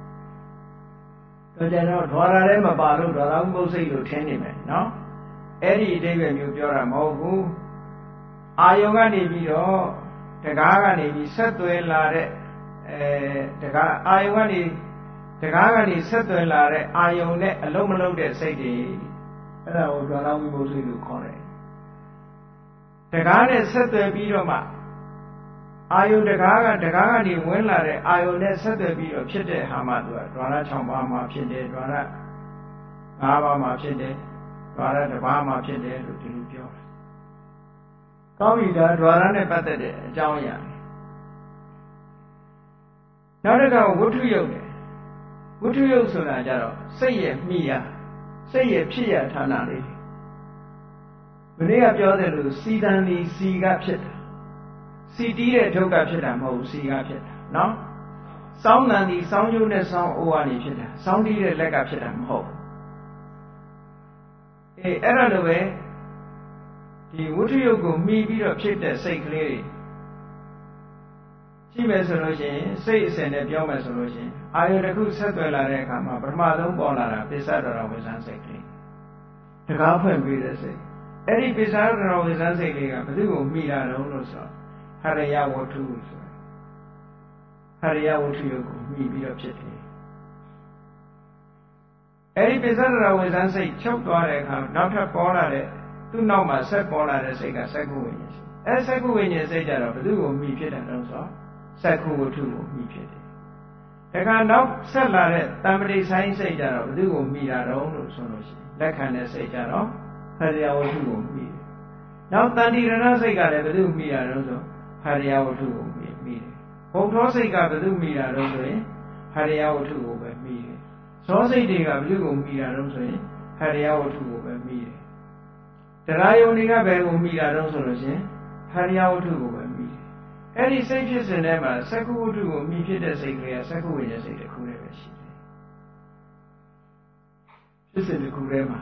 Speaker 1: ဒါကြတော့ဓာရလည်းမပါလို့ဓာရဝိမုတ်စိတ်လို့ထင်နေမယ်နော်အဲ့ဒီအတိတ်ပဲမျိုးပြောတာမဟုတ်ဘူးအာယုံကနေပြီးတော့တကားကနေပြီးဆက်သွယ်လာတဲ့အဲတကားအာယုံကနေတကားကနေဆက်သွယ်လာတဲ့အာယုံနဲ့အလုံးမလုံးတဲ့စိတ်တွေအဲ့ဒါကိုဓာရဝိမုတ်စိတ်လို့ခေါ်တယ်တကားနဲ့ဆက်သွယ်ပြီးတော့မှအာယုန်တကားကတကားကနေဝင်လာတဲ့အာယုန်နဲ့ဆက်သွယ်ပြီးတော့ဖြစ်တဲ့ဟာမှသူကဓာရ၆ပါးမှာဖြစ်တယ်ဓာရ၅ပါးမှာဖြစ်တယ်ဓာရတစ်ပါးမှာဖြစ်တယ်လို့ဒီလိုပြောတယ်။ကောင်းပြီဒါဓာရနဲ့ပတ်သက်တဲ့အကြောင်းအရာနောက်တစ်ခါဝတ္ထုယုတ်တယ်ဝတ္ထုယုတ်ဆိုတာကြတော့စိတ်ရဲ့မိရစိတ်ရဲ့ဖြစ်ရဌာနလေးမနေ့ကပြောတယ်လို့စီတန်ဒီစီကဖြစ်တာစီတီးတဲ့ဒုက္ခဖြစ်တာမဟုတ်ဘူးစီကဖြစ်တာနော်စောင်းတန်ဒီစောင်းကျိုးနဲ့စောင်းအိုးကနေဖြစ်တာစောင်းတီးတဲ့လက်ကဖြစ်တာမဟုတ်ဘူးအေးအဲ့ဒါလိုပဲဒီဝတ္ထုယုတ်ကိုမှီပြီးတော့ဖြစ်တဲ့စိတ်ကလေးတွေရှိမယ်ဆိုလို့ရှိရင်စိတ်အစဉ်နဲ့ပြောမယ်ဆိုလို့ရှိရင်အာယုတစ်ခုဆက်သွယ်လာတဲ့အခါမှာပထမဆုံးပေါ်လာတာပိဿဒရဝိဇ္ဇစိတ်ကလေးတကားဖွင့်ပြီးတဲ့စိတ်အဲ့ဒီပိဿဒရဝိဇ္ဇစိတ်လေးကဘယ်သူ့ကိုမှီတာတုံးလို့ဆိုဟရိယဝတ္ထုဆိုဟရိယဝတ္ထုယုတ်ကိုမှီပြီးတော့ဖြစ်တယ်အဲဒီပိဿဒရဝိဇ္ဇန်စိတ်ချုပ်သွားတဲ့အခါနောက်ထပ်ပေါ်လာတဲ့သူ့နောက်မှာဆက်ပေါ်လာတဲ့စိတ်ကစက္ခုဝိညာဉ်စိတ်အဲစက္ခုဝိညာဉ်စိတ်ကြတော့ဘယ်သူ့ကိုမှီဖြစ်တယ်လို့ဆိုစက္ခုဝတ္ထုကိုမှီဖြစ်တယ်ဒါကနောက်ဆက်လာတဲ့တမ္ပတိဆိုင်စိတ်ကြတော့ဘယ်သူ့ကိုမှီတာတော့လို့ဆိုလို့ရှိရင်လက်ခံတဲ့စိတ်ကြတော့ဟရိယဝတ္ထုကိုမှီတယ်နောက်တန်တိရဏစိတ်ကလည်းဘယ်သူ့ကိုမှီတာတော့ဆိုဟရိယဝတ္ထုကိုမှီတယ်ဘုံသောစိတ်ကဘယ်သူမှီတာတော့ဆိုရင်ဟရိယဝတ္ထုကိုပဲမှီတယ်ဇောစိတ်တွေကဘယ်သူကိုမှီတာတော့ဆိုရင်ဟရိယဝတ္ထုကိုပဲမှီတယ်တရားယုံတွေကဘယ်ကိုမှီတာတော့ဆိုလို့ရှိရင်ဟရိယဝတ္ထုကိုပဲမှီတယ်အဲ့ဒီစိတ်ဖြစ်စဉ်ထဲမှာစက္ခုဝတ္ထုကိုမှီဖြစ်တဲ့စိတ်ကလေးကစက္ခုဝိညာဉ်စိတ်တစ်ခုလေးပဲရှိတယ်ဖြစ်စဉ်တစ်ခုထဲမှာ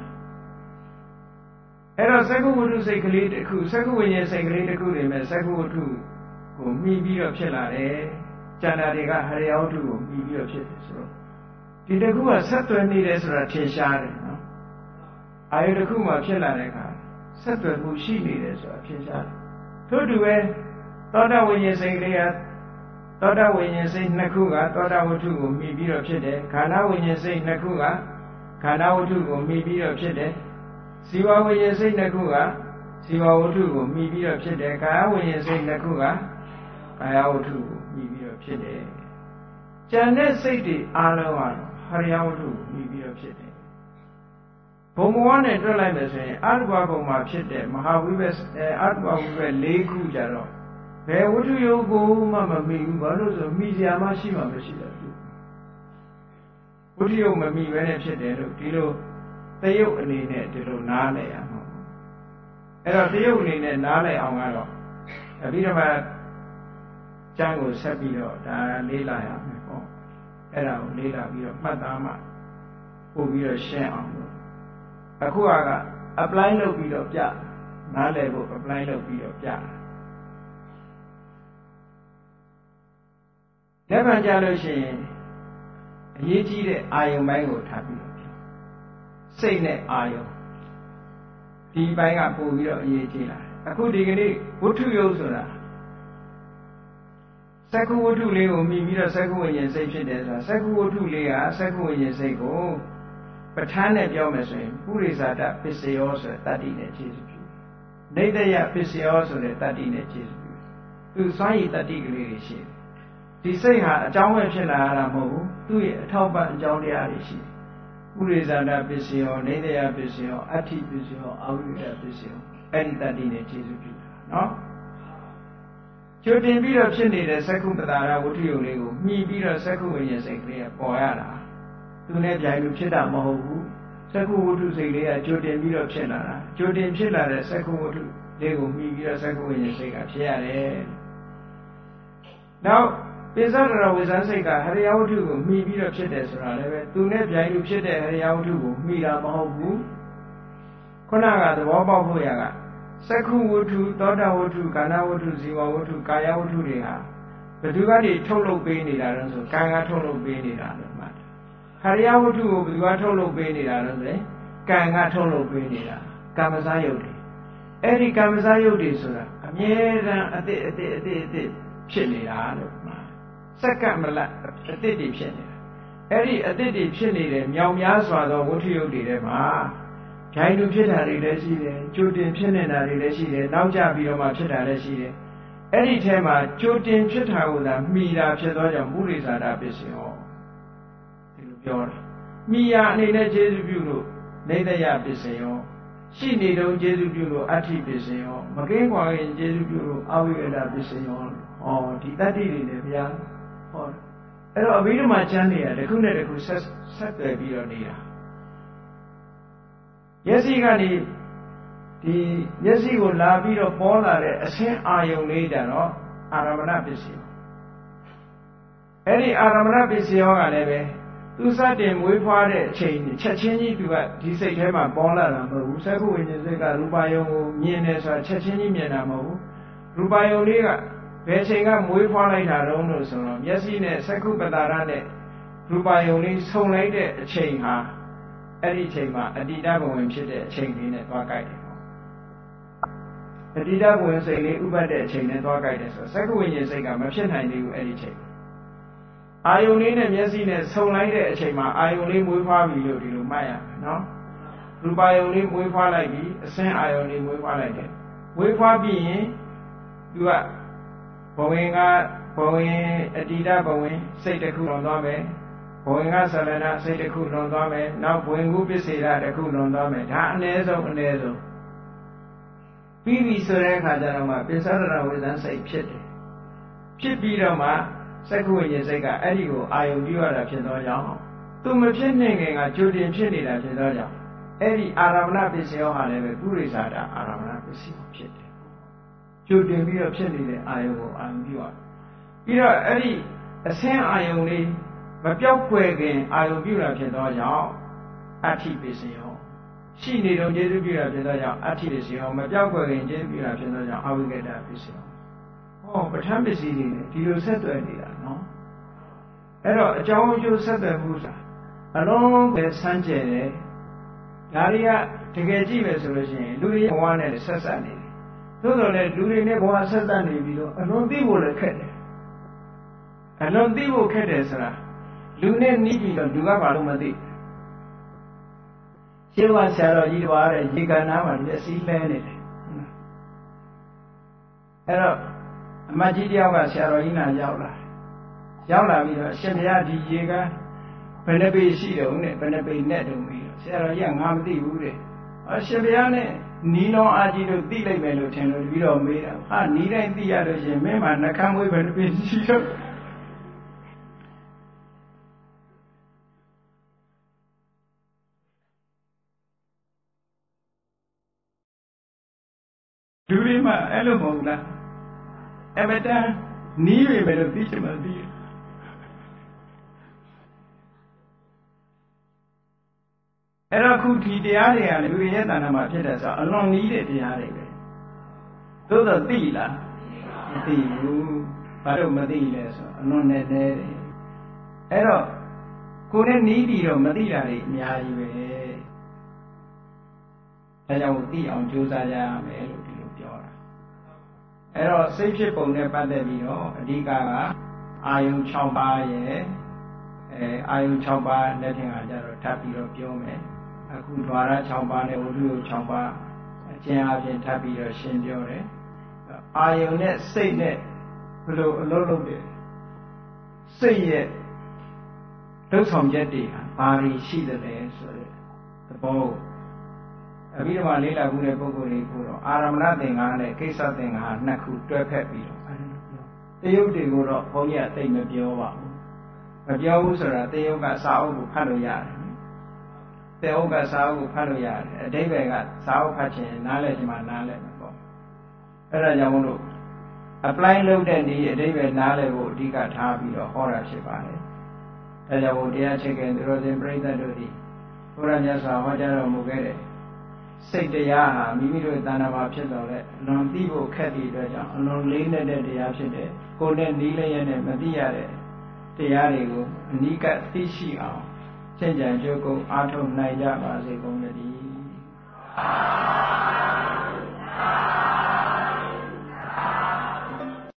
Speaker 1: အဲ့တော့စက္ခုဝတ္ထုစိတ်ကလေးတစ်ခုစက္ခုဝိညာဉ်စိတ်ကလေးတစ်ခုတွေမဲ့စက္ခုဝတ္ထုကိုမှီပြီးတော့ဖြစ်လာတယ်။ကျန်တာတွေကဟရိယဝတ္ထုကိုမှီပြီးတော့ဖြစ်တယ်ဆိုတော့ဒီတစ်ခုကဆက်သွယ်နေတယ်ဆိုတာထင်ရှားတယ်နော်။အာယုတစ်ခုမှဖြစ်လာတဲ့အခါဆက်သွယ်မှုရှိနေတယ်ဆိုတာထင်ရှားတယ်။ထို့တူပဲသောတာဝိညာဉ်စိတ်ကလေးကသောတာဝိညာဉ်စိတ်နှစ်ခုကသောတာဝတ္ထုကိုမှီပြီးတော့ဖြစ်တယ်။ခန္ဓာဝိညာဉ်စိတ်နှစ်ခုကခန္ဓာဝတ္ထုကိုမှီပြီးတော့ဖြစ်တယ်။ဇီဝဝိညာဉ်စိတ်နှစ်ခုကဇီဝဝတ္ထုကိုမှီပြီးတော့ဖြစ်တယ်။ကာယဝိညာဉ်စိတ်နှစ်ခုကကာယဝတ္ထုကိုမှီပြီးတော့ဖြစ်တယ်။ကျန်တဲ့စိတ်တွေအားလုံးကတော့ဟရိယဝတ္ထုကိုမှီပြီးတော့ဖြစ်တယ်။ဘုံဘဝနဲ့တွက်လိုက်မယ်ဆိုရင်အရူပဘုံမှာဖြစ်တဲ့မဟာဝိဘတ်အရူပဝိဘတ်၄ခုကြတော့ဘယ်ဝတ္ထုယုတ်ကိုမှမမိဘူးဘာလို့ဆိုမိစရာမရှိမှမရှိတယ်ဝတ္ထုယုတ်မမိဘဲနဲ့ဖြစ်တယ်လို့ဒီလိုတရုတ်အနေနဲ့ဒီလိုနားလည်ရမှာအဲ့တော့တရုတ်အနေနဲ့နားလည်အောင်ကတော့အဘိဓမ္မာကျမ်းကိုဆက်ပြီးတော့ဒါလေးလာရမယ်ပေါ့အဲ့ဒါကိုလေးလာပြီးတော့မှတ်သားမှပို့ပြီးတော့ရှင်းအောင်လို့အခုက apply လုပ်ပြီးတော့ပြနားလည်ဖို့ apply လုပ်ပြီးတော့ပြလက်ခံကြလို့ရှိရင်အရေးကြီးတဲ့အာယုံပိုင်းကိုထားပြီးတော့စိတ်နဲ့အာယုံဒီပိုင်းကပို့ပြီးတော့အရေးကြီးလာအခုဒီကနေ့ဝတ္ထုယုတ်ဆိုတာစက္ခုဝတ္ထုလေးကိုမြည်ပြီးတော့စက္ခုဝိညာဉ်စိတ်ဖြစ်တယ်ဆိုတာစက္ခုဝတ္ထုလေးကစက္ခုဝိညာဉ်စိတ်ကိုပဋ္ဌာန်းနဲ့ပြောမယ်ဆိုရင်ပုရိသတာပစ္စယောဆိုတဲ့တတ္တိနဲ့ခြေစုပြုနေတယပစ္စယောဆိုတဲ့တတ္တိနဲ့ခြေစုပြုသူစွမ်းရည်တတ္တိကလေးတွေရှိတယ်ဒီစိတ်ဟာအကြောင်းပဲဖြစ်လာတာမဟုတ်ဘူးသူ့ရဲ့အထောက်ပံ့အကြောင်းတရားတွေရှိတယ်ပုရိသတာပစ္စယောနေတယပစ္စယောအဋ္ဌိပစ္စယောအဝိရဒပစ္စယောအဲ့ဒီတတ္တိနဲ့ခြေစုပြုတာနော်ကျိုတင်ပြီးတော့ဖြစ်နေတဲ့စက္ခုပတာရဝတ္ထုယုတ်လေးကိုမှီပြီးတော့စက္ခုဝိညာဉ်စိတ်ကလေးကပေါ်ရတာသူနဲ့ကြိုင်လို့ဖြစ်တာမဟုတ်ဘူးစက္ခုဝတ္ထုစိတ်လေးကကျိုတင်ပြီးတော့ဖြစ်လာတာကျိုတင်ဖြစ်လာတဲ့စက္ခုဝတ္ထုလေးကိုမှီပြီးတော့စက္ခုဝိညာဉ်စိတ်ကဖြစ်ရတယ်နောက်ပိဿဒရဝိဇ္ဇစိတ်ကဟရိယဝတ္ထုကိုမှီပြီးတော့ဖြစ်တယ်ဆိုတာလည်းပဲသူနဲ့ကြိုင်လို့ဖြစ်တဲ့ဟရိယဝတ္ထုကိုမှီတာမဟုတ်ဘူးခုနကသဘောပေါက်ဖို့ရကစက္ခုဝတ္ထုသောတာဝတ္ထုကာဏဝတ္ထုဇီဝဝတ္ထုကာယဝတ္ထုတွေဟာဘယ်သူကနေထုတ်လုပ်ပေးနေတာလဲဆိုကံကထုတ်လုပ်ပေးနေတာလို့မှတ်တယ်။ခရိယဝတ္ထုကိုဘယ်သူကထုတ်လုပ်ပေးနေတာလဲဆိုရင်ကံကထုတ်လုပ်ပေးနေတာကာမဇာယုတ်တွေအဲ့ဒီကာမဇာယုတ်တွေဆိုတာအမြဲတမ်းအတိတ်အတိတ်အတိတ်အတိတ်ဖြစ်နေတာလို့မှတ်စက္ကမလတ်အတိတ်တွေဖြစ်နေတာအဲ့ဒီအတိတ်တွေဖြစ်နေတဲ့မြောင်များစွာသောဝတ္ထုယုတ်တွေထဲမှာဂျိုင်းလူဖြစ်တာတွေလည်းရှိတယ်ကြိုတင်ဖြစ်နေတာတွေလည်းရှိတယ်နောက်ကျပြီးတော့မှဖြစ်တာလည်းရှိတယ်အဲ့ဒီထဲမှာကြိုတင်ဖြစ်တာကိုသာမှီတာဖြစ်သောကြောင့်ပုရိသတာပစ္စယောဒီလိုပြောတာမှီရအနေနဲ့ကျေစုပြုလို့နေတယပစ္စယောရှိနေတုန်းကျေစုပြုလို့အဋ္ဌိပစ္စယောမကင်းကွာရင်ကျေစုပြုလို့အဝိရဒပစ္စယောဟောဒီတတ္တိတွေလည်းဗျာဟောအဲ့တော့အဘိဓမ္မာကျမ်းတွေကတစ်ခုနဲ့တစ်ခုဆက်ဆက်သွယ်ပြီးတော့နေတာမျက်စိကနေဒီမျက်စိကိုလာပြီးတော့ပေါ်လာတဲ့အဆင်းအာယုံလေးကြတော့အာရမဏပစ္စယောအဲ့ဒီအာရမဏပစ္စယောကလည်းပဲသူစတင်မွေးဖွားတဲ့အချိန်ချက်ချင်းကြီးသူကဒီစိတ်ထဲမှာပေါ်လာတာမဟုတ်ဘူးစက္ခုဝိညာဉ်စိတ်ကရူပယုံကိုမြင်တယ်ဆိုတာချက်ချင်းကြီးမြင်တာမဟုတ်ဘူးရူပယုံလေးကဘယ်ချိန်ကမွေးဖွားလိုက်တာတုံးလို့ဆိုတော့မျက်စိနဲ့စက္ခုပတာရနဲ့ရူပယုံလေးဆုံလိုက်တဲ့အချိန်ဟာအဲ့ဒီအချိန်မှာအတ္တိတဘဝင်ဖြစ်တဲ့အချိန်လေးနဲ့သွားကြိုက်တယ်ပေါ့အတ္တိတဘဝင်စိတ်လေးဥပတ်တဲ့အချိန်နဲ့သွားကြိုက်တယ်ဆိုတော့စက္ခုဝိညာဉ်စိတ်ကမဖြစ်နိုင်သေးဘူးအဲ့ဒီအချိန်အာယုန်လေးနဲ့မျက်စိနဲ့ဆုံလိုက်တဲ့အချိန်မှာအာယုန်လေးမွေးဖွားပြီလို့ဒီလိုမှတ်ရမယ်နော်ရူပယုန်လေးမွေးဖွားလိုက်ပြီအစင်းအာယုန်လေးမွေးဖွားလိုက်တယ်မွေးဖွားပြီးရင်သူကဘဝင်ကဘဝင်အတ္တိတဘဝင်စိတ်တစ်ခုလွန်သွားမယ်ဘဝင်ကဆလနာစိတ်တစ်ခုလွန်သွားမယ်နောက်ဘဝင်ကုပစ္စေရတစ်ခုလွန်သွားမယ်ဒါအ ਨੇ ဆုံးအ ਨੇ ဆုံးပြီးပြီဆိုတဲ့အခါကျတော့မှပိဿဒရဝိဇ္ဇစိတ်ဖြစ်တယ်ဖြစ်ပြီးတော့မှစက္ခုဝိညာဉ်စိတ်ကအဲ့ဒီကိုအာယုံပြုရတာဖြစ်သောကြောင့်သူမဖြစ်နေခင်ကကြိုတင်ဖြစ်နေတာဖြစ်သောကြောင့်အဲ့ဒီအာရမဏပစ္စယောဟာလည်းပဲပုရိသတာအာရမဏပစ္စယောဖြစ်တယ်ကြိုတင်ပြီးတော့ဖြစ်နေတဲ့အာယုံကိုအာယုံပြုရပြီးတော့အဲ့ဒီအဆင်းအာယုံလေးမပြောက်ွယ်ခင်အာယုံပြုတာဖြစ်သောကြောင့်အဋ္ဌိပစ္စယောရှိနေတော့ကျေစုပြုတာဖြစ်သောကြောင့်အဋ္ဌိပစ္စယောမပြောက်ွယ်ခင်ကျေစုပြုတာဖြစ်သောကြောင့်အဝိကတပစ္စယောဟောပဋ္ဌာန်းပစ္စည်းတွေနဲ့ဒီလိုဆက်သွယ်နေတာနော်အဲ့တော့အကြောင်းအကျိုးဆက်သွယ်မှုဆိုတာအလုံးပဲဆန်းကျယ်တယ်ဒါတွေကတကယ်ကြည့်မယ်ဆိုလို့ရှိရင်လူတွေဘဝနဲ့ဆက်ဆက်နေတယ်သို့တော်လည်းလူတွေနဲ့ဘဝဆက်ဆက်နေပြီးတော့အလွန်သိဖို့လည်းခက်တယ်အလွန်သိဖို့ခက်တယ်ဆိုတာလူနဲ့နီးပြီးတော့လူကဘာလို့မသိရှင်းဝဆရာတော်ကြီးတပါးတဲ့ရေကန်နာမှာမျက်စိလဲနေတယ်အဲ့တော့အမကြီးတယောက်ကဆရာတော်ကြီးနာရောက်လာရောက်လာပြီးတော့အရှင်ဘုရားဒီရေကန်ဘယ်နှပေရှိတုံးနဲ့ဘယ်နှပေနဲ့တုံးပြီးတော့ဆရာတော်ကြီးကငါမသိဘူးတဲ့အရှင်ဘုရားနဲ့နီးလုံးအာကြီးတို့သိလိုက်မယ်လို့ထင်လို့ပြီးတော့မေးတာဟာနီးတိုင်းသိရလို့ရှင်မင်းမှာနှကမ်းမွေးပဲပြင်းရှိတော့လူတွေမှာအဲ့လိုမဟုတ်လားအမတန်နီးပြီပဲလို့သိချင်မှသိတယ်အဲ့တော့ခုဒီတရားတွေကလည်းလူရဲ့တဏ္ဍာမှာဖြစ်တဲ့ဆိုအလွန်နီးတဲ့တရားတွေပဲသို့တော့သိလားမသိဘူးဘာလို့မသိလဲဆိုအလွန်နဲ့နေတယ်အဲ့တော့ကိုယ်နဲ့နီးပြီးတော့မသိတာတွေအများကြီးပဲအဲကြောင့်သိအောင်ကြိုးစားကြရမယ်လို့ဒီလိုပြောတာအဲ့တော့စိတ်ဖြစ်ပုံနဲ့ပတ်သက်ပြီးတော့အဓိကကအာယုံ၆ပါးရဲ့အဲအာယုံ၆ပါးလက်ထင်ကကြတော့ထပ်ပြီးတော့ပြောမယ်အခုဓဝရ၆ပါးနဲ့ဝိသု၆ပါးအကျဉ်းအပြင်ထပ်ပြီးတော့ရှင်းပြောတယ်အာယုံနဲ့စိတ်နဲ့ဘယ်လိုအလုပ်လုပ်တယ်စိတ်ရဲ့လှုပ်ဆောင်ချက်တွေဟာဘာတွေရှိသလဲဆိုတဲ့သဘောအပြီးတော့လေးလာခုတဲ့ပုဂ္ဂိုလ်တွေကိုတော့အာရမဏသင်္ဃာနဲ့ကိစ္စသင်္ဃာနှစ်ခုတွဲဖက်ပြီးတော့တယုတ်တွေကိုတော့ဘုန်းကြီးကသိမပြောပါဘူးမပြောဘူးဆိုတာတယုတ်ကစာအုပ်ကိုဖတ်လို့ရတယ်တယုတ်ကစာအုပ်ကိုဖတ်လို့ရတယ်အဓိပ္ပာယ်ကစာအုပ်ဖတ်ခြင်းနားလည်ခြင်းမှနားလည်မှာပေါ့အဲ့ဒါကြောင့်မလို့ apply လုပ်တဲ့ဒီအဓိပ္ပာယ်နားလည်ဖို့အဓိကထားပြီးတော့ဟောတာဖြစ်ပါတယ်ဒါကြောင့်ဘုရားချက်ကသူတော်စင်ပြိဿတို့ဒီဘုရားမြတ်စွာဟောကြားတော်မူခဲ့တဲ့စိတ်တရားဟာမိမိတို့တဏ္ဍာမှာဖြစ်တော်လဲအလွန်သိဖို့ခက်သည့်အတွက်ကြောင့်အလွန်လေးနေတဲ့တရားဖြစ်တဲ့ကိုယ်နဲ့နီးလျက်နဲ့မသိရတဲ့တရားတွေကိုအနိကသိရှိအောင်ကျင့်ကြံကြိုးကုပ်အားထုတ်နိုင်ကြပါစေကုန်သတည်း